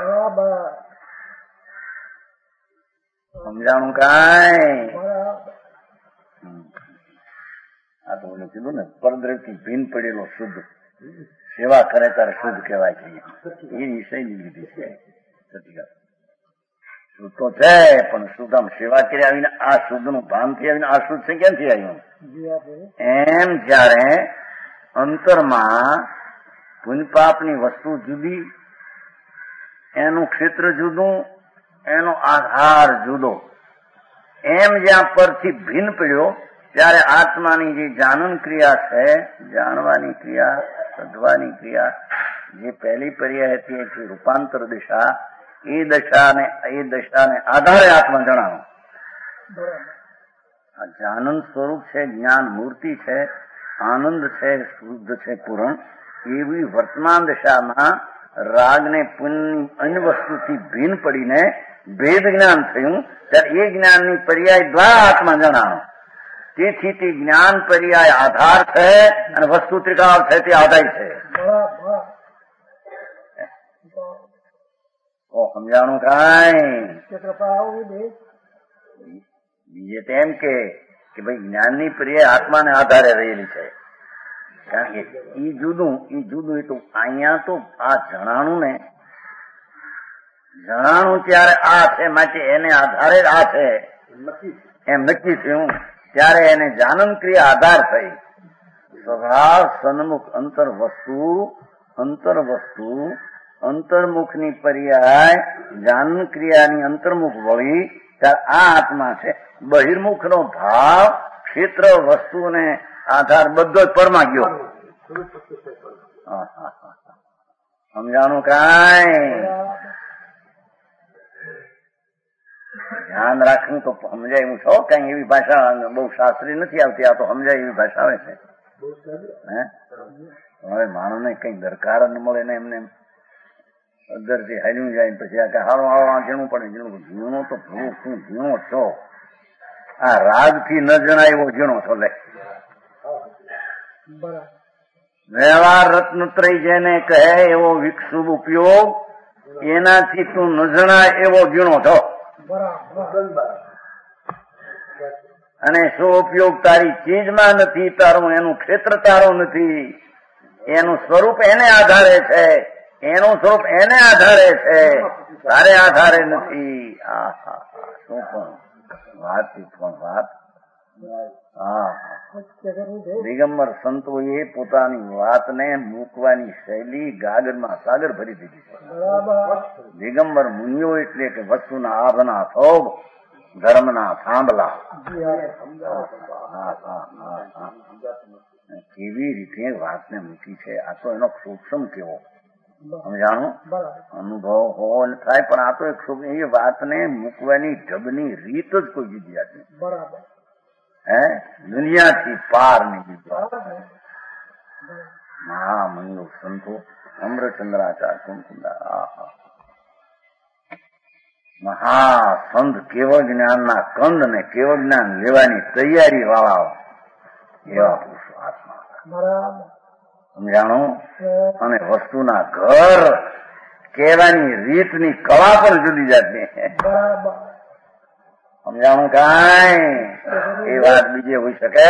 સમજાણું કાંઈ? આ તો ઓલું કીધું ને, પરદ્રવ્યથી ભિન્ન પડેલો શુદ્ધ સેવા કરે ત્યારે શુદ્ધ કહેવાય છે. એ વિષયની લીધી છે. શુદ્ધ તો છે, પણ શુદ્ધ આમ સેવા કરી આવીને આ શુદ્ધ નું ભાનથી આવીને આ શુદ્ધ છે ક્યાંથી આવ્યું? એમ જયારે અંતરમાં પુણ્યપાપની વસ્તુ જુદી, એનું ક્ષેત્ર જુદું, એનો આધાર જુદો, એમ જ્યાં પરથી ભિન્ન પડ્યો ત્યારે આત્માની જે જાનન ક્રિયા છે, જાણવાની ક્રિયા, સધવાની ક્રિયા, જે પહેલી પર્યાય હતી એ રૂપાંતર દિશા, એ દશાને આધારે આત્મા જણાવો. આ જાનન સ્વરૂપ છે, જ્ઞાન મૂર્તિ છે, આનંદ છે, શુદ્ધ છે, પૂરણ. એવી વર્તમાન દશામાં રાગને પુણ્ય અન્ય વસ્તુથી ભિન્ન પડીને ભેદ જ્ઞાન થયું, ત્યારે એ જ્ઞાનની પર્યાય દ્વારા આત્મા જણાવો. તેથી તે જ્ઞાન પર્યાય આધાર છે અને વસ્તુ ત્રિકાળ છે તે આધાર છે. સમજાણું કાંઈ? બીજે તેમ કે ભાઈ જ્ઞાનની પર્યાય આત્માને આધારે રહેલી છે. કારણ કે ઈ જુદું એટલું અહીંયા તો આ જણાણું ને, જણાણું ત્યારે આ છે માટે એને આધારે આ છે એમ નક્કી થયું. ત્યારે એને જાનન ક્રિયા આધાર થઈ. સ્વભાવ સન્મુખ અંતર્મુખની પર્યાય જાનન ક્રિયાની અંતર્મુખ વળી ત્યારે આ આત્મા છે. બહિર્મુખ નો ભાવ ક્ષેત્ર વસ્તુને આધાર બધો જ પરમાં ગયો. સમજાણું કાંઈ? ધ્યાન રાખવું તો સમજાય એવું છો. કઈ એવી ભાષા બહુ શાસ્ત્રી નથી આવતી, આ તો સમજાય એવી ભાષા આવે છે. હવે માણસને કઈ દરકાર ન મળે ને એમને અંદરથી હાલ્યું જાય પછી આ હારો આ ઝીણું પડે. ઝીણો તો શું ઝીણો છો? આ રાગથી ન જણાય એવો ઝીણો છો. લે વ્યવહાર રત્નત્રય જેને કહે એવો વિક્ષુભ ઉપયોગ એનાથી તું ન જણાય એવો ગીણો છો. અને શું ઉપયોગ તારી ચીજમાં નથી, તારું એનું ક્ષેત્ર તારું નથી, એનું સ્વરૂપ એને આધારે છે, એનું સ્વરૂપ એને આધારે છે, તારે આધારે નથી. શું પણ વાત પણ વાત. દિગંબર સંતોએ પોતાની વાતને મૂકવાની શૈલી ગાગરમાં સાગર ભરી દીધી છે. દિગંબર મુનિઓ એટલે કે વસ્તુના આભના થોગ, ધર્મના થાંભલા. કેવી રીતે વાતને મૂકી છે, આ તો એનો સૂક્ષ્મ કેવો સમજાણું અનુભવ હોવો થાય, પણ આ તો એક એ વાતને મૂકવાની ઢબની રીત જ કોઈ જુદી હતી. હે દુનિયાથી પાર નીકળી મહામંગલ સંતો અમૃતચંદ્રાચાર્ય કુમકુંડા મહાસંત કેવળ જ્ઞાનના કંદ ને કેવળ જ્ઞાન લેવાની તૈયારી વાળા એવા પુરુષો આત્મા સમજાણું. અને વસ્તુના ઘર કહેવાની રીતની કળા પણ જુદી જાતની સમજાણું. કાંઈ એ વાત બીજે હોઈ શકે.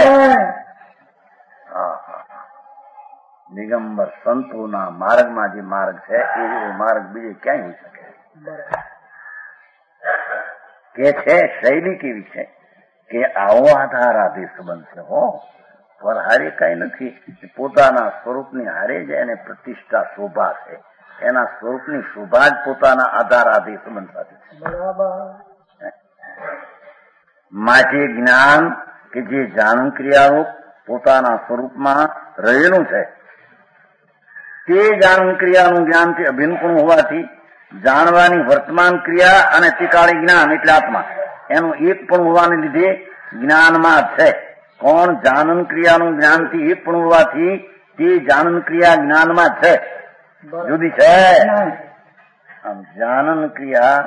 દિગંબર સંતોના માર્ગમાં જે માર્ગ છે એવો માર્ગ બીજે ક્યાંય હોઈ શકે. કે છે શૈલી કેવી છે કે આવો આધાર આધે સંબંધ છે. હો પર હારે કઈ નથી, પોતાના સ્વરૂપની હારે જ એને પ્રતિષ્ઠા શોભા છે, એના સ્વરૂપની શોભા જ પોતાના આધાર આધે સંબંધ સાથે છે. માટે જ્ઞાન કે જે જાણન ક્રિયારૂપ પોતાના સ્વરૂપમાં રહેલું છે તે જાણન ક્રિયાનું જ્ઞાનથી અભિન્નપણું હોવાથી જાણવાની વર્તમાન ક્રિયા અને તિકાળી જ્ઞાન એટલે આત્મા એનું એક પણ હોવાને લીધે જ્ઞાનમાં છે. કોણ જાનન ક્રિયાનું જ્ઞાનથી એક પણ હોવાથી તે જાનન ક્રિયા જ્ઞાનમાં છે, જુદી છે. આમ જાનન ક્રિયા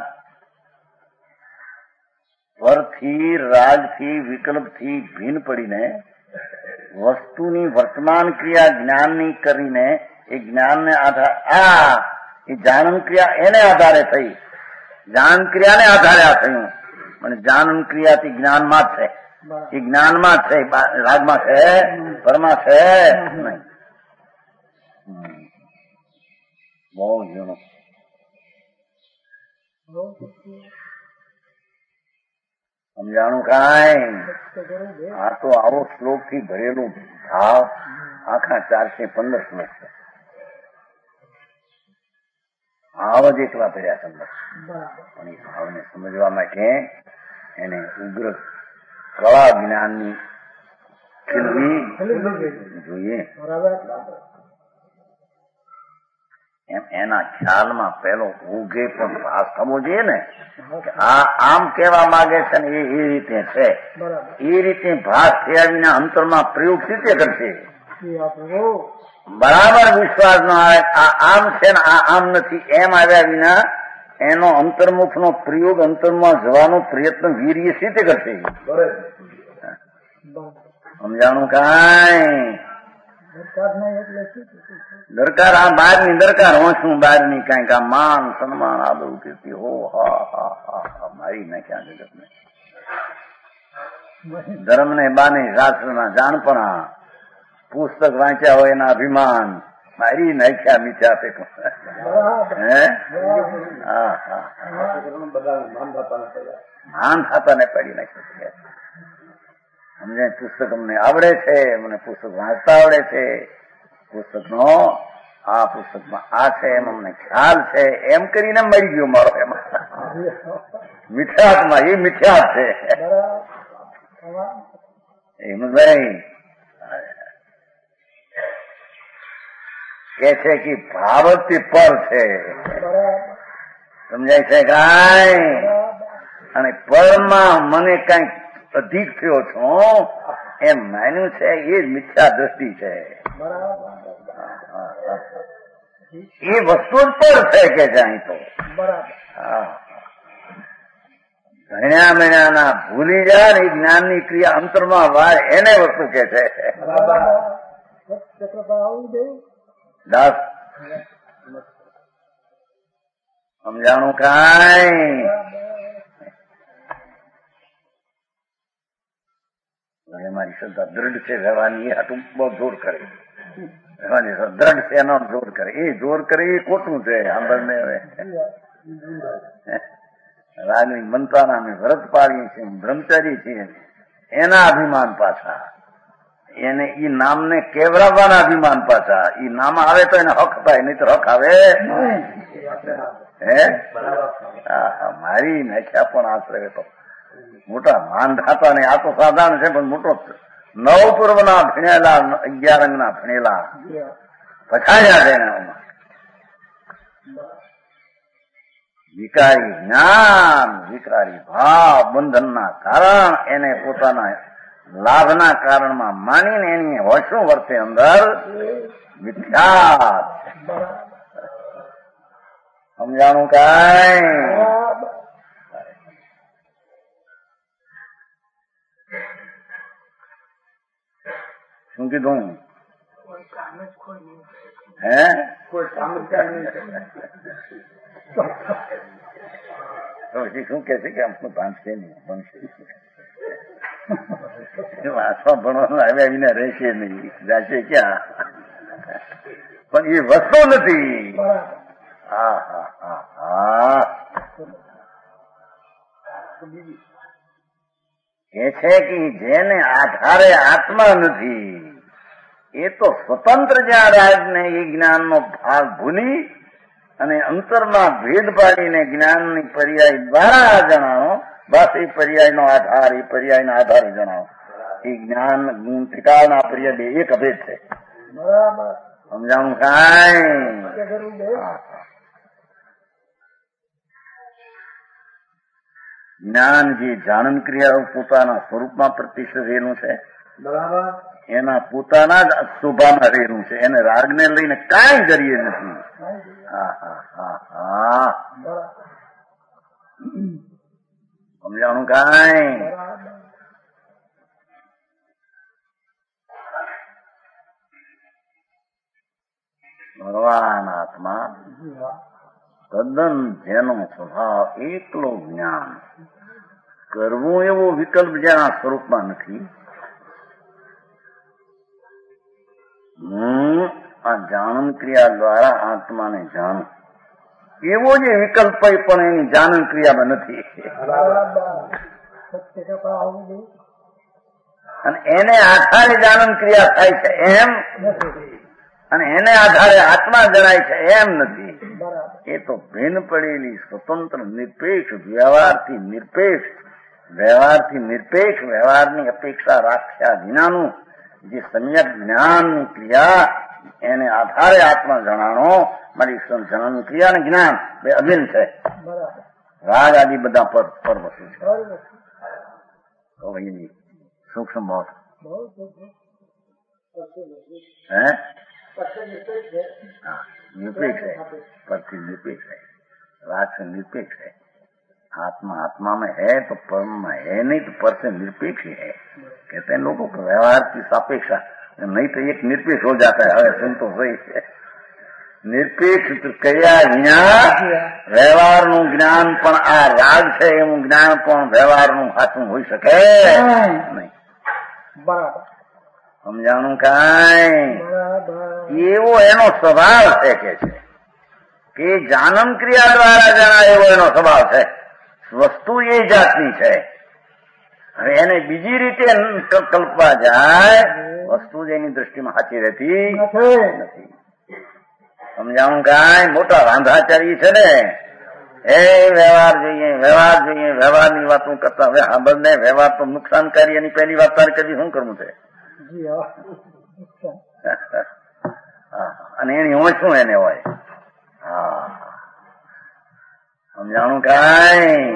પરથી રાગથી વિકલ્પથી ભિન્ન પડીને વસ્તુની વર્તમાન ક્રિયા જ્ઞાનની કરીને એ જ્ઞાનને આધાર એ જાનન ક્રિયા એને આધારે થઈ, જાન ક્રિયાને આધારે આ થયું. અને જાનન ક્રિયાથી જ્ઞાનમાં જ છે, એ જ્ઞાનમાં જ છે, રાગમાં છે, પરમાં છે નહીં. બહુ ઝીણું સમજાણું. કાંઈ આ તો આવો શ્લોક થી ભરેલું ભાવ આખા 415 શ્લોક છે. ભાવ જ એકલા ભર્યા સંદર, પણ એ ભાવને સમજવા માટે એને ઉગ્ર કળા જ્ઞાનની ખીલવી જોઈએ. એમ એના ખ્યાલમાં પેલો ઉગે પણ ભાસ થવો જોઈએ ને કે આ આમ કેવા માંગે છે ને એ રીતે છે, એ રીતે ભાસ થયા વિના અંતરમાં પ્રયોગ રીતે કરશે. બરાબર વિશ્વાસ ન આવે આ આમ છે ને આ આમ નથી એમ આવ્યા વિના એનો અંતર્મુખનો પ્રયોગ અંતરમાં જવાનો પ્રયત્ન વીર્ય રીતે કરશે. સમજાણું. કાંઈ દરકાર આ બહારની દરકાર હું શું બહારની કઈક આ માન સન્માન આદવ કીર્તિ હો હા મારી નાખ્યા જગતને ધર્મ ને બાને શાસ્ત્રના જાણપણા પુસ્તક વાંચ્યા હોય એના અભિમાન મારી નાખ્યા મીઠા પેક હે માન થતા ને પડી નાખ્યા. સમજાય પુસ્તક અમને આવડે છે, મને પુસ્તક વાંચતા આવડે છે, પુસ્તકનો આ પુસ્તકમાં આ છે એમ અમને ખ્યાલ છે એમ કરીને મરી ગયો મારો એમાં મિથ્યાત્મા એ મિથ્યા છે એમ ભાઈ કે છે કે ભાવથી પર છે. સમજાય છે કાંઈ અને પરમાં મને કઈક અધિક થયો છું એમ માન્યું છે એ જ મિથ્યા દ્રષ્ટિ છે. એ વસ્તુ જ પર છે કે જાય તો ભણ્યા મહિનાના ભૂલી જાય ને એ જ્ઞાનની ક્રિયા અંતરમાં વાર એને વસ્તુ કે છે. દાસ સમજાણું કાંઈ? મારી શ્રદ્ધા દ્રઢ છે વ્યવહારની, એ હાટું બહુ જોર કરે. વ્યવહારની દ્રઢ છે એનો જોર કરે, એ જોર કરે એ ખોટું છે. સાંભળને હવે રાગની મનતાના અમે વ્રત પાડીએ છીએ, બ્રહ્મચારી છીએ, એના અભિમાન પાછા, એને ઈ નામને કેવરાવવાના અભિમાન પાછા. ઈ નામ આવે તો એને હક થાય, નહીં તો હક આવે હે? મારી નાખ્યા પણ આશરે તો મોટા માન થતા ને. આ તો સાધારણ છે, પણ મોટો 9 પૂર્વના ભણેલા, 11 અંગના ભણેલા પછાડ્યા છે એનામાં. વિકારી જ્ઞાન, વિકારી ભાવ, બંધનના કારણ એને પોતાના લાભના કારણમાં માનીને એની હોશું વર્તે અંદર મિથ્યા. સમજાણું કાંઈ? શું કીધું? હે? શું કે છે કે આપણું ભાંચશે નહીં, ભણશે વાંચવા ભણવાનું આવીને રહેશે નહીં, જશે ક્યાં? પણ એ વસ્તુ નથી. હા હા હા હા. એ છે કે જેને આધારે આત્મા નથી, એ તો સ્વતંત્ર જ્યાં રાજને એ જ્ઞાનનો ભાગ ભૂલી અને અંતરમાં ભેદ પાડીને જ્ઞાનની પર્યાય દ્વારા જણાવો. બસ એ પર્યાયનો આધાર, એ પર્યાયના આધારે જણાવો. એ જ્ઞાન ત્રિકાળના પર્યાય બે એક અભેદ છે. સમજાણું કાંઈ? જ્ઞાન જે જાણન ક્રિયાઓ પોતાના સ્વરૂપમાં પ્રતિષ્ઠિત રહેલું છે, એના પોતાના જ શોભામાં રહેલું છે, એને રાગને લઈને કાંઈ કરીએ નથી. હા હા હા હા. સમજાણું કાંઈ? ભગવાન આત્મા તદ્દન જેનો સ્વભાવ એકલો જ્ઞાન કરવું એવો વિકલ્પ જેના સ્વરૂપમાં નથી. હું આ જાણન ક્રિયા દ્વારા આત્માને જાણું એવો જે વિકલ્પ પણ એની જાણન ક્રિયામાં નથી. અને એને આધારે જાણન ક્રિયા થાય છે એમ, અને એને આધારે આત્મા જણાય છે એમ નથી. એ તો ભિન્ન પડેલી સ્વતંત્ર નિરપેક્ષ વ્યવહારથી નિરપેક્ષ વ્યવહારની અપેક્ષા રાખ્યા વિનાનું જે સમ્યક જ્ઞાનની ક્રિયા, એને આધારે આત્મા જણાણો. મારી જણાની ક્રિયા અને જ્ઞાન બે અભિન્ન છે. રાગ આદિ બધા પર વસ્તુ છે. તો એની સૂક્ષ્મ ભાવ હે निरपेक्ष है, पर से निरपेक्ष है, राग से निरपेक्ष है. आत्मा आत्मा में है तो परम में है नहीं, तो पर से निरपेक्ष ही है. कहते हैं लोगों को व्यवहार की सापेक्षा, नहीं तो एक निरपेक्ष हो जाता है. હવે સંતોષ હોય છે. નિરપેક્ષ કયા જ્ઞાન? વ્યવહારનું જ્ઞાન પણ આ રાગ છે એવું જ્ઞાન પણ વ્યવહારનું સાચું હોઈ શકે નહીં. બરાબર. સમજાણું કાંઈ? એવો એનો સ્વભાવ છે કે જાનન ક્રિયા દ્વારા જણાય એવો એનો સ્વભાવ છે. વસ્તુ એ જાતની છે. હવે એને બીજી રીતે કલ્પવા જાય, વસ્તુ જ એની દ્રષ્ટિમાં સાચી રહેતી નથી. સમજાણું કાંઈ? મોટા વાંધાચારી છે ને, એ વ્યવહાર જોઈએ, વ્યવહારની વાતો કરતા. હવે આ બંને વ્યવહાર તો નુકસાનકારી, એની પહેલી વાત તારે કરી શું કરવું છે? અને એની હોય શું એને હોય? હા, સમજાણું કાંઈ?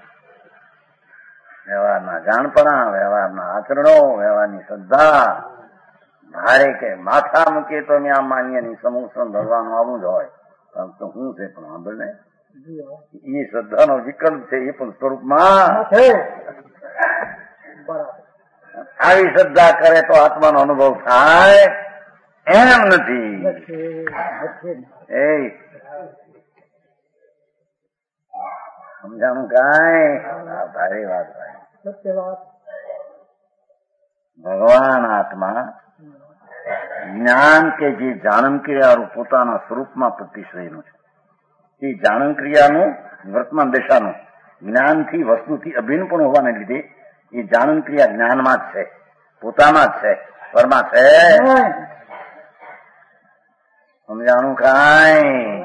વ્યવહારના જાણપણા, વ્યવહારના આચરણો, વ્યવહારની શ્રદ્ધા ભારે કે માથા મૂકીએ તો આ માન્ય ની સમૂહ ધરવાનું આવું જ હોય. તો શું છે પણ સાંભળ ને, એ શ્રદ્ધાનો વિકલ્પ છે, એ પણ સ્વરૂપમાં આવી શ્રદ્ધા કરે તો આત્માનો અનુભવ થાય એમ નથી. એ સમજાણું કાંઈ? ભારે વાત ભાઈ. સત્ય વાત. ભગવાન આત્મા જ્ઞાન કે જે જાણન ક્રિયાનું પોતાના સ્વરૂપમાં પ્રતિશ્રયનું છે એ જાણન ક્રિયાનું વર્તમાન દશાનું જ્ઞાનથી વસ્તુથી અભિન્ન પણ હોવાને લીધે એ જાણન ક્રિયા જ્ઞાનમાં જ છે, પોતામાં જ છે, પરમાં છે. સમજાણું કાંઈ?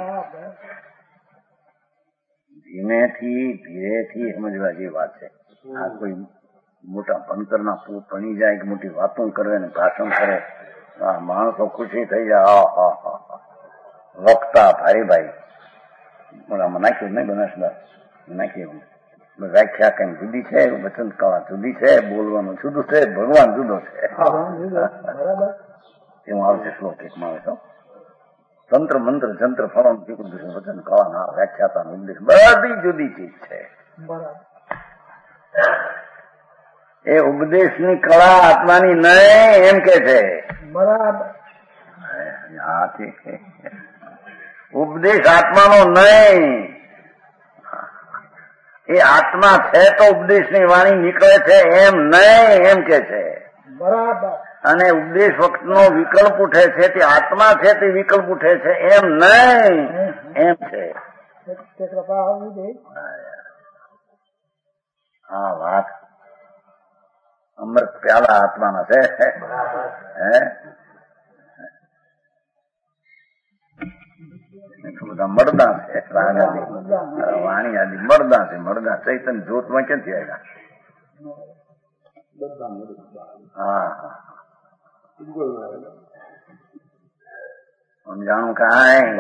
ધીમેથી ધીરેથી સમજવા જેવી વાત છે. આ કોઈ મોટા ભણતરના પૂત ભણી જાય કે મોટી વાતો કરે ને ભાષણ કરે, માણસો ખુશી થઈ જાય. વક્તા ભાઈ મોડામાં નાખ્યું નહીં બનાસદા નાખ્યું. વ્યાખ્યા કઈ જુદી છે, વચન કળા જુદી છે, બોલવાનું જુદું છે, ભગવાન જુદો છે. એવું આવશે શ્લોક એકમાં આવે તો તંત્ર મંત્ર જંત્ર ફળમ વચન કળા વ્યાખ્યાતા ઉદ્દેશ બધી જુદી ચીજ છે. એ ઉપદેશની કળા આત્માની નહીં એમ કે છે. બરાબર. ઉપદેશ આત્માનો નહીં. એ આત્મા છે તો ઉપદેશની વાણી નીકળે છે એમ નહીં એમ કે છે. બરાબર. અને ઉપદેશ વખતનો વિકલ્પ ઉઠે છે તે આત્મા છે તે વિકલ્પ ઉઠે છે એમ નહીં એમ છે. હા વાત અમૃત પ્યાલા આત્માના છે. બધા મળદા છે, વાણી આદિ મળદા છે. મળદા ચૈતન્ય જ્યોતમાં ક્યાંથી આવ્યા? હા સમજાણું કાંઈ?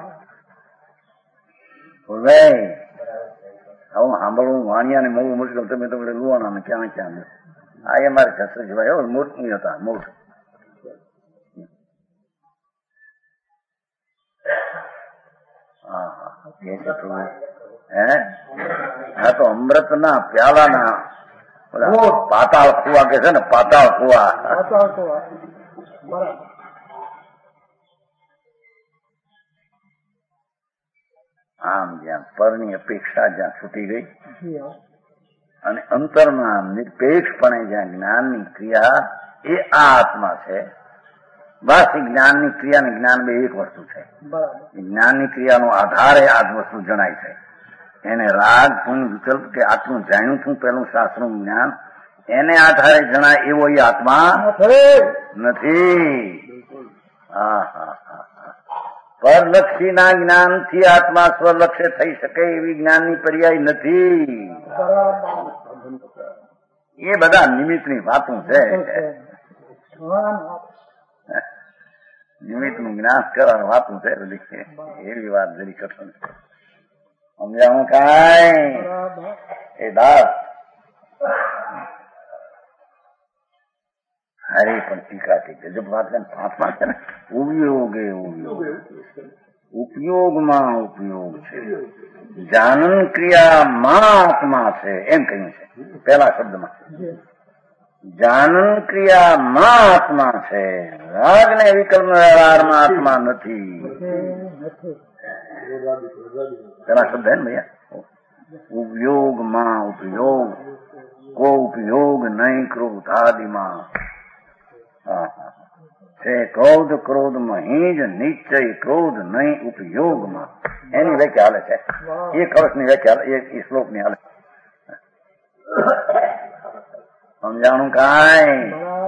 ભાઈ આવું સાંભળવું વાણિયા ને મળવું મુશ્કેલ. તમે તમારે લુવાણા ને ક્યાં ક્યાં આ એ મારે શસ્ત્ર ભાઈ હવે મૂર્ત નહીં હતા. મૂર્ત હા તો અમૃત ના પ્યાલાના પાતાળ કુવા કે છે ને, પાતાળ કુવા. આમ જ્યાં પરની અપેક્ષા જ્યાં છૂટી ગઈ અને અંતરના નિરપેક્ષપણે જ્યાં જ્ઞાનની ક્રિયા એ આ આત્મા છે. બસ એ જ્ઞાનની ક્રિયા ને જ્ઞાન બે એક વસ્તુ છે. જ્ઞાનની ક્રિયાનો આધારે આ જ વસ્તુ જણાય છે. એને રાગ પૂર્ણ વિકલ્પ કે આટલું જાણ્યું છું પેલું શાસ્ત્રનું જ્ઞાન એને આધારે જણાય એવો એ આત્મા નથી. પરલક્ષીના જ્ઞાનથી આત્મા સ્વલક્ષ્ય થઈ શકે એવી જ્ઞાનની પર્યાય નથી. એ બધા નિમિત્તની વાતો છે. નિમિત્તનું જ્ઞાન કરવાની વાતું છે બધી. એવી વાત જરી કઠણ છે. સમજાણું કાંઈ? એ દાસ અરે પણ ટીકાથી ગજબ વાત છે. પાંચમાં છે ને ઉપયોગ ઉપયોગમાં ઉપયોગ છે. જાનન ક્રિયામાં આત્મા છે એમ કહ્યું છે પેલા શબ્દમાં. જાનન ક્રિયામાં આત્મા છે, રાગ ને વિકલ્પ વ્યવહારમાં આત્મા નથી. પેલા શબ્દ હે ને ભૈયા. ઉપયોગમાં ઉપયોગ કો ઉપયોગ નહીં ક્રોધાદિમાં છે. ક્રોધ ક્રોધમાં જ નિશ્ચય ક્રોધ નહીં ઉપયોગમાં. એની વ્યાખ્યા હાલે છે. એક વર્ષની વ્યાખ્યા એ શ્લોકની હાલે. સમજાણું કાંઈ?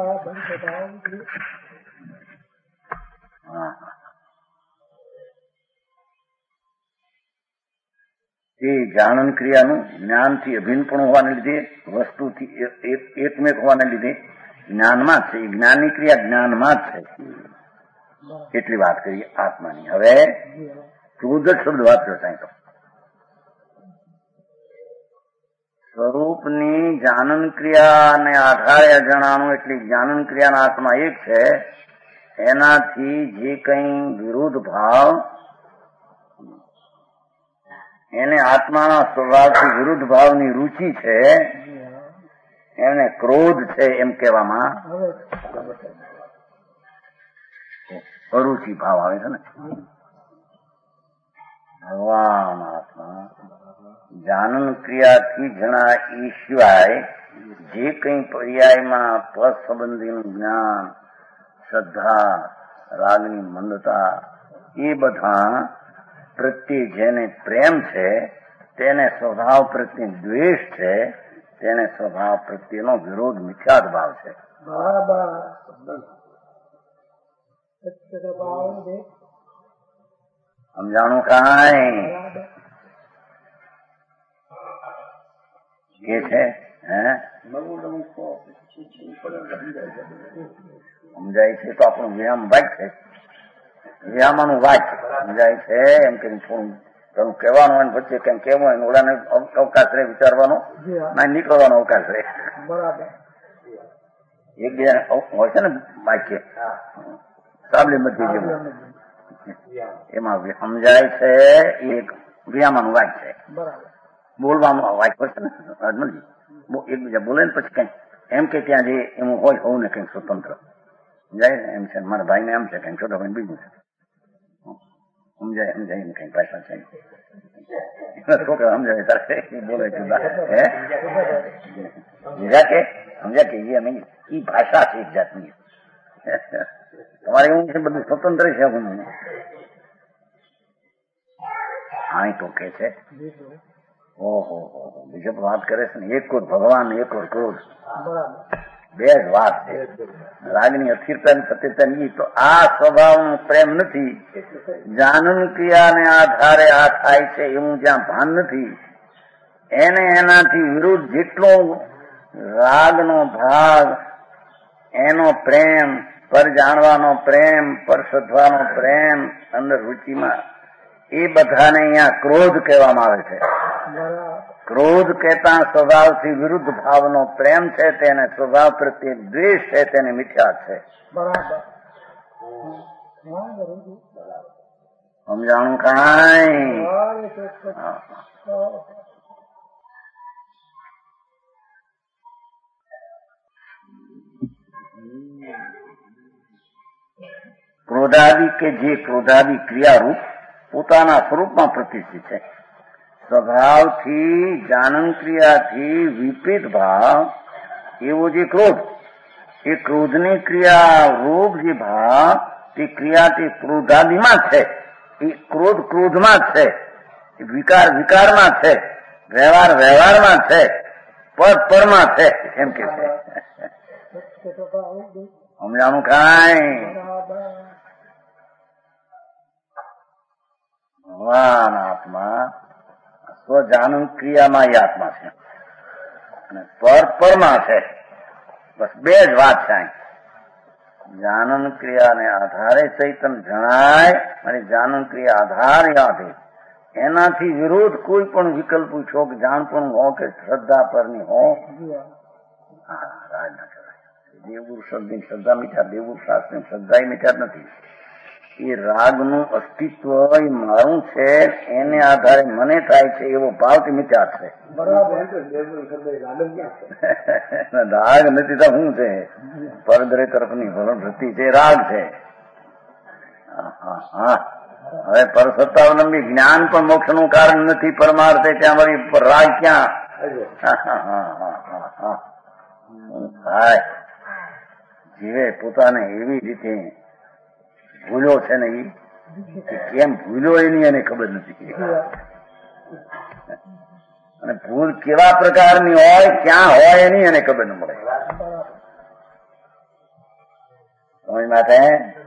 એ જાણન ક્રિયાનું જ્ઞાનથી અભિન્નપણ હોવાને લીધે, વસ્તુથી એકમેક હોવાને લીધે જ્ઞાનમાં જ છે. એ જ્ઞાનની ક્રિયા જ્ઞાનમાં જ છે. એટલી વાત કરીએ આત્માની. હવે 14 શબ્દ વાત કરતા તો સ્વરૂપની જાનન ક્રિયાને આધારે જણાનું એટલે જ્ઞાનન ક્રિયાના આત્મા એક છે. એનાથી જે કઈ વિરુદ્ધ ભાવ એને આત્માના સ્વભાવથી વિરુદ્ધ ભાવની રુચિ છે એને ક્રોધ છે એમ કહેવામાં અરુચિ ભાવ આવે છે ને. ભગવાન આત્મા જાનન ક્રિયાથી જણાય એ સિવાય જે કંઈ પર્યાયમાં પદ સંબંધીનું જ્ઞાન, શ્રદ્ધા, રાગની મંદતા એ બધા પ્રત્યે જેને પ્રેમ છે, તેને સ્વભાવ પ્રત્યે દ્વેષ છે, તેને સ્વભાવ પ્રત્યેનો વિરોધ મિથ્યાદ ભાવ છે. બરાબર. સમજાણું કાંઈ કે છે? હે સમજાય છે તો આપણું વ્યાયામ વાંચ છે, વ્યાયામાનું વાંચ સમજાય છે એમ કે થોડું ઘણું કહેવાનું હોય પછી કઈ કહેવું હોય ઓલાને અવકાશ રહે વિચારવાનો, ના નીકળવાનો અવકાશ રહે. બરાબર. એકબીજાને હોય છે ને વાક્ય સાબલી મધ્ય જેવું, એમાં સમજાય છે એક વ્યાયામાનું વાંચ છે. બરાબર. બોલવાનું વાંચ પડશે ને એકબીજા બોલે ને પછી કઈ એમ કે ત્યાં જે એમ હોય હોવું ને કઈક સ્વતંત્ર સમજાય ને એમ છે. મારા ભાઈને એમ છે કઈક છોટા ભાઈ બીજું છે સમજાય સમજાય ને કઈ ભાષા છે છોકરા સમજાય તારે બોલે બીજા કે સમજ્યા કે એ નહીં એ ભાષા છે એક જાતની. તમારે એવું છે બધું સ્વતંત્ર છે. હું હા તો કે છે ઓહો બીજો વાત કરે છે ને એક ઓર ભગવાન એક ઓર ક્રોધ, બે જ વાત છે. રાગની અસ્થિરતા ની સત્યતા તો આ સ્વભાવ પ્રેમ નથી. જાનન ક્રિયાને આધારે આ થાય છે એવું જ્યાં ભાન નથી એને એનાથી વિરુદ્ધ જેટલો રાગનો ભાગ, એનો પ્રેમ, પર જાણવાનો પ્રેમ, પર શોધવાનો પ્રેમ, અંદર રુચિમાં એ બધાને અહીંયા ક્રોધ કહેવામાં આવે છે. ક્રોધ કહેતા સ્વભાવથી વિરુદ્ધ ભાવનો પ્રેમ છે, તેને સ્વભાવ પ્રત્યે દ્વેષ છે, તેને મિથ્યા છે. સમજાણું કાંઈ? ક્રોધાદિ કે જે ક્રોધાદિ ક્રિયારૂપ પોતાના સ્વરૂપમાં પ્રતિષ્ઠિત છે. સ્વભાવથી જાનન ક્રિયાથી વિપરીત ભાવ એવો જે ક્રોધ, એ ક્રોધની ક્રિયા રૂપ જે ભાવ તે ક્રિયા તે ક્રોધાદિમાં છે. એ ક્રોધ ક્રોધમાં જ છે, વિકાર વિકારમાં છે, વ્યવહાર વ્યવહારમાં છે, પદ પરમાં છે એમ કે છે. સમજાણું કાંઈ? ભગવાન આત્મા સ્વજાનન ક્રિયામાં એ આત્મા છે અને પર પરમાં છે. બસ બે જ વાત છે. જાનન ક્રિયાને આધારે ચૈતન્ય જણાય અને જાનન ક્રિયા આધાર યાદે એનાથી વિરોધ કોઈ પણ વિકલ્પ પૂછો કે જાણપણ હો કે શ્રદ્ધા પરની હો, રાજ ના કહેવાય. દેવગુરુ શબ્દની શ્રદ્ધા મીઠા, દેવગુરુ શાસ્ત્રની શ્રદ્ધા મીઠા નથી. એ રાગનું અસ્તિત્વ એ મારું છે એને આધારે મને થાય છે એવો ભાવ મિથ્યા છે. રાગ નથી તો શું છે? પરદ્રે તરફની વૃત્તિ છે, રાગ છે. હવે પરસત્તાવલંબી જ્ઞાન પણ મોક્ષ નું કારણ નથી. પરમાર્થે ત્યાં વળી રાગ ક્યાં? જીવે પોતાને એવી રીતે ભૂલો છે ને એ કેમ ભૂલો એની એને ખબર નથી. અને ભૂલ કેવા પ્રકારની હોય, ક્યાં હોય એની એને ખબર ન મળે. સમજ માટે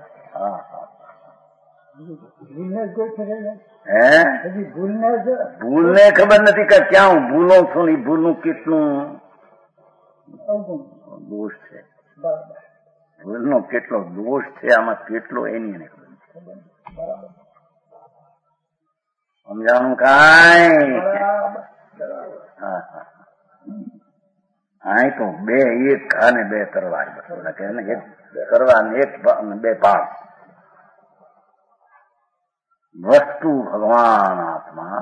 ભૂલને ખબર નથી કે ક્યાં હું ભૂલો છું ને ભૂલનું કેટલું દોષ છે, ભૂલનો કેટલો દોષ છે, આમાં કેટલો એની એને ખબર નથી. સમજાણું કાંઈ? હા તો બે એક ઘા ને બે તરવાર, એક તરવાર ને એક બે ભાગ. વસ્તુ ભગવાન આત્મા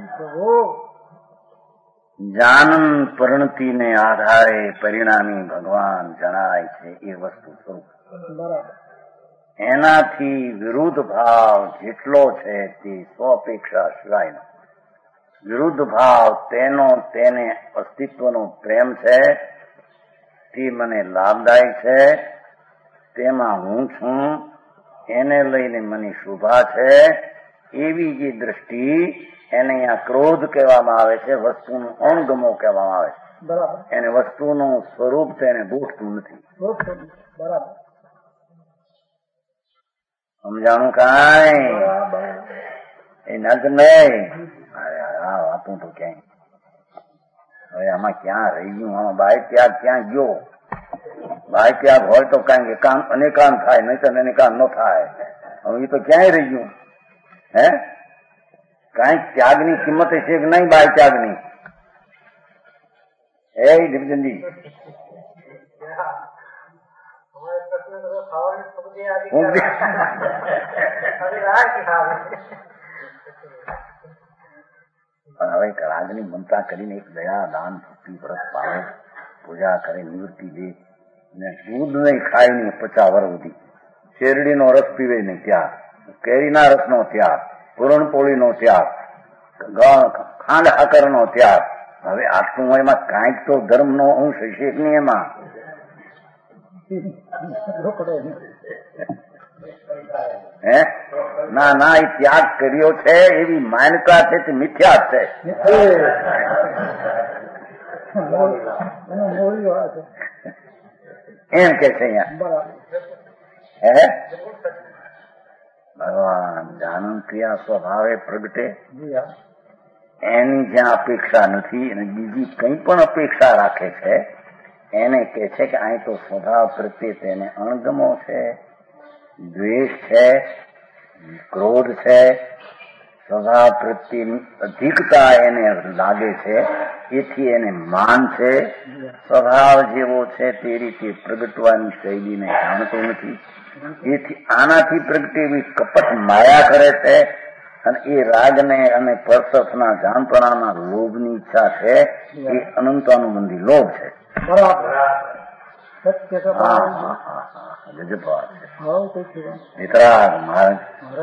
જાનન પરિણતિને આધારે પરિણામી ભગવાન જણાય છે એ વસ્તુ સ્વરૂપ. એનાથી વિરુદ્ધ ભાવ જેટલો છે તે સ્વઅપેક્ષા સિવાયનો વિરુદ્ધ ભાવ તેનો તેને અસ્તિત્વનો પ્રેમ છે, તે મને લાભદાયક છે, તેમાં હું છું, એને લઈને મને શુભા છે, એવી જે દ્રષ્ટિ એને અહીંયા ક્રોધ કહેવામાં આવે છે, વસ્તુનું અણગમો કહેવામાં આવે છે. બરાબર. એને વસ્તુનું સ્વરૂપ તેને ગોઠતું નથી. બરાબર. સમજાણું કાંઈ? બરાબર. એ નજ નહીં. આ વાતું તો ક્યાંય હવે આમાં ક્યાં રહી ગયું? આમાં બાય ત્યાગ ક્યાં ગયો? બાય ત્યાગ હોય તો કાંઈ એકાંત અનેકાંત થાય, નહીં તો અનેકાંત ન થાય. હવે એ તો ક્યાંય રહી ગયું? હે કાંઈક ત્યાગની કિંમત છે કે નહીં? બાય ત્યાગની એ દિવ્યજનજી પણ હવે રાજની મમતા કરીને એક દયા દાન ભક્તિ વ્રત પાળે, પૂજા કરે, નિવૃત્તિ દે ને દૂધ નહીં ખાય નહીં 50 વર્ષ સુધી, શેરડીનો રસ પીવે નહીં ત્યાગ, કેરીના રસનો ત્યાગ, પૂરણપોળીનો ત્યાગ, ખાંડ સાકરનો ત્યાગ. હવે આટલું એમાં કાંઈક તો ધર્મનો અંશ હશે કે નહીં એમાં? હે ના ના, એ ત્યાગ કર્યો છે એવી માન્યતા છે તે મિથ્યા છે. એમ કે છે અહીંયા. હે ભગવાન જાનન ક્રિયા સ્વભાવે પ્રગટે, એની જ્યાં અપેક્ષા નથી અને બીજી કંઈ પણ અપેક્ષા રાખે છે એને કે છે કે અહીં તો સ્વભાવ પ્રત્યે તેને અણગમો છે, દ્વેષ છે, ક્રોધ છે, સ્વભાવ પ્રત્યેની અધિકતા એને લાગે છે, એથી એને માન છે. સ્વભાવ જેવો છે તે રીતે પ્રગટવાની શૈલીને જાણતો નથી, એથી આનાથી પ્રગટે એવી કપટ માયા કરે છે અને એ રાગને અને પરસથના જાણપણાના લોભની ઈચ્છા છે, એ અનંતાનુબંધી લોભ છે. ગજબ છે. વિતરાગ મહારાજ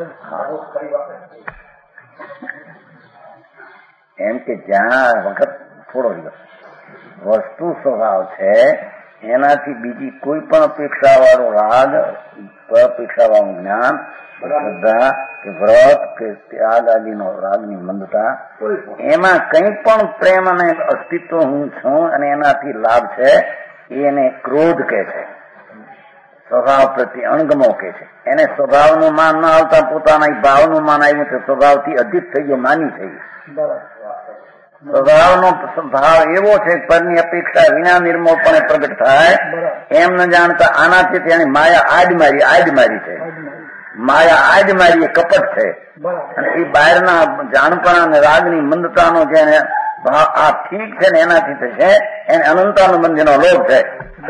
એમ કે જ્યાં વખત થોડો વસ્તુ સ્વભાવ છે એનાથી બીજી કોઈ પણ અપેક્ષા વાળો રાગ, અપેક્ષા વાળું જ્ઞાન, શ્રદ્ધા કે વ્રત કે ત્યાગ આદિનો રાગની મંદતા, એમાં કંઈ પણ પ્રેમ અને અસ્તિત્વ હું છું અને એનાથી લાભ છે, એને ક્રોધ કહે છે. સ્વભાવ પ્રત્યે અણગમો કહે છે. એને સ્વભાવનું માન ન આવતા પોતાના ભાવનું માન આવ્યું છે, સ્વભાવથી અધિક થઈ ગયો, માની થઈ ગયો. સ્વભાવનો ભાવ એવો છે પરની અપેક્ષા વિના નિર્મોલપણે પ્રગટ થાય, એમ ન જાણતા આનાથી તેની માયા આડ મારી છે. માયા આડ મારી એ કપટ છે અને એ બહારના જાણપણા અને રાગની મંદતાનો જેને ભાવ આ ઠીક છે ને એનાથી થશે, એને અનંતાનુબંધીનો લોભ છે.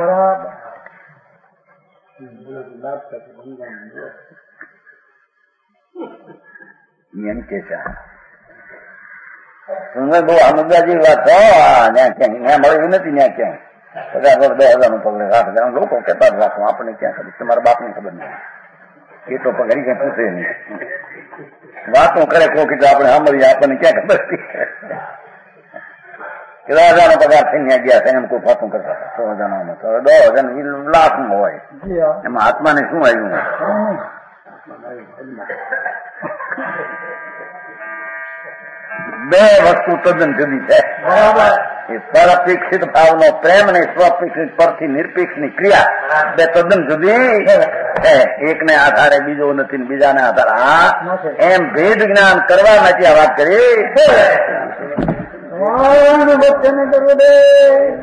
એમ કે છે બહુ આ મુદ્દા જેવી વાત છો. ત્યાં ક્યાંય મળ્યું નથી, ત્યાં ક્યાંય 50,000 નું પગલે 8,000 લોકો કહેતા જ રાખો, આપણને ક્યાં ખબર? તમારા બાપ ની ખબર નહીં, એ તો પગારી ક્યાં પૂછે નહીં, વાતો કરે કોક એટલે આપણે સાંભળીએ, આપણને ક્યાં ખબર હતી? કેટલા હજારનો પગાર થઈને ગયા છે એમ કોઈ વાતો કરતા હતા. 100,000 10,000 લાખમાં હોય, એમાં આત્માને શું આવ્યું? બે વસ્તુ તદ્દન જુદી છે. એ સ્વઅપેક્ષિત ભાવનો પ્રેમ અને સ્વઅપેક્ષિત પરથી નિરપેક્ષની ક્રિયા બે તદ્દન જુદી છે. એકને આધારે બીજો નથી, બીજાને આધારે આ, એમ ભેદ જ્ઞાન કરવા માટે આ વાત કરી.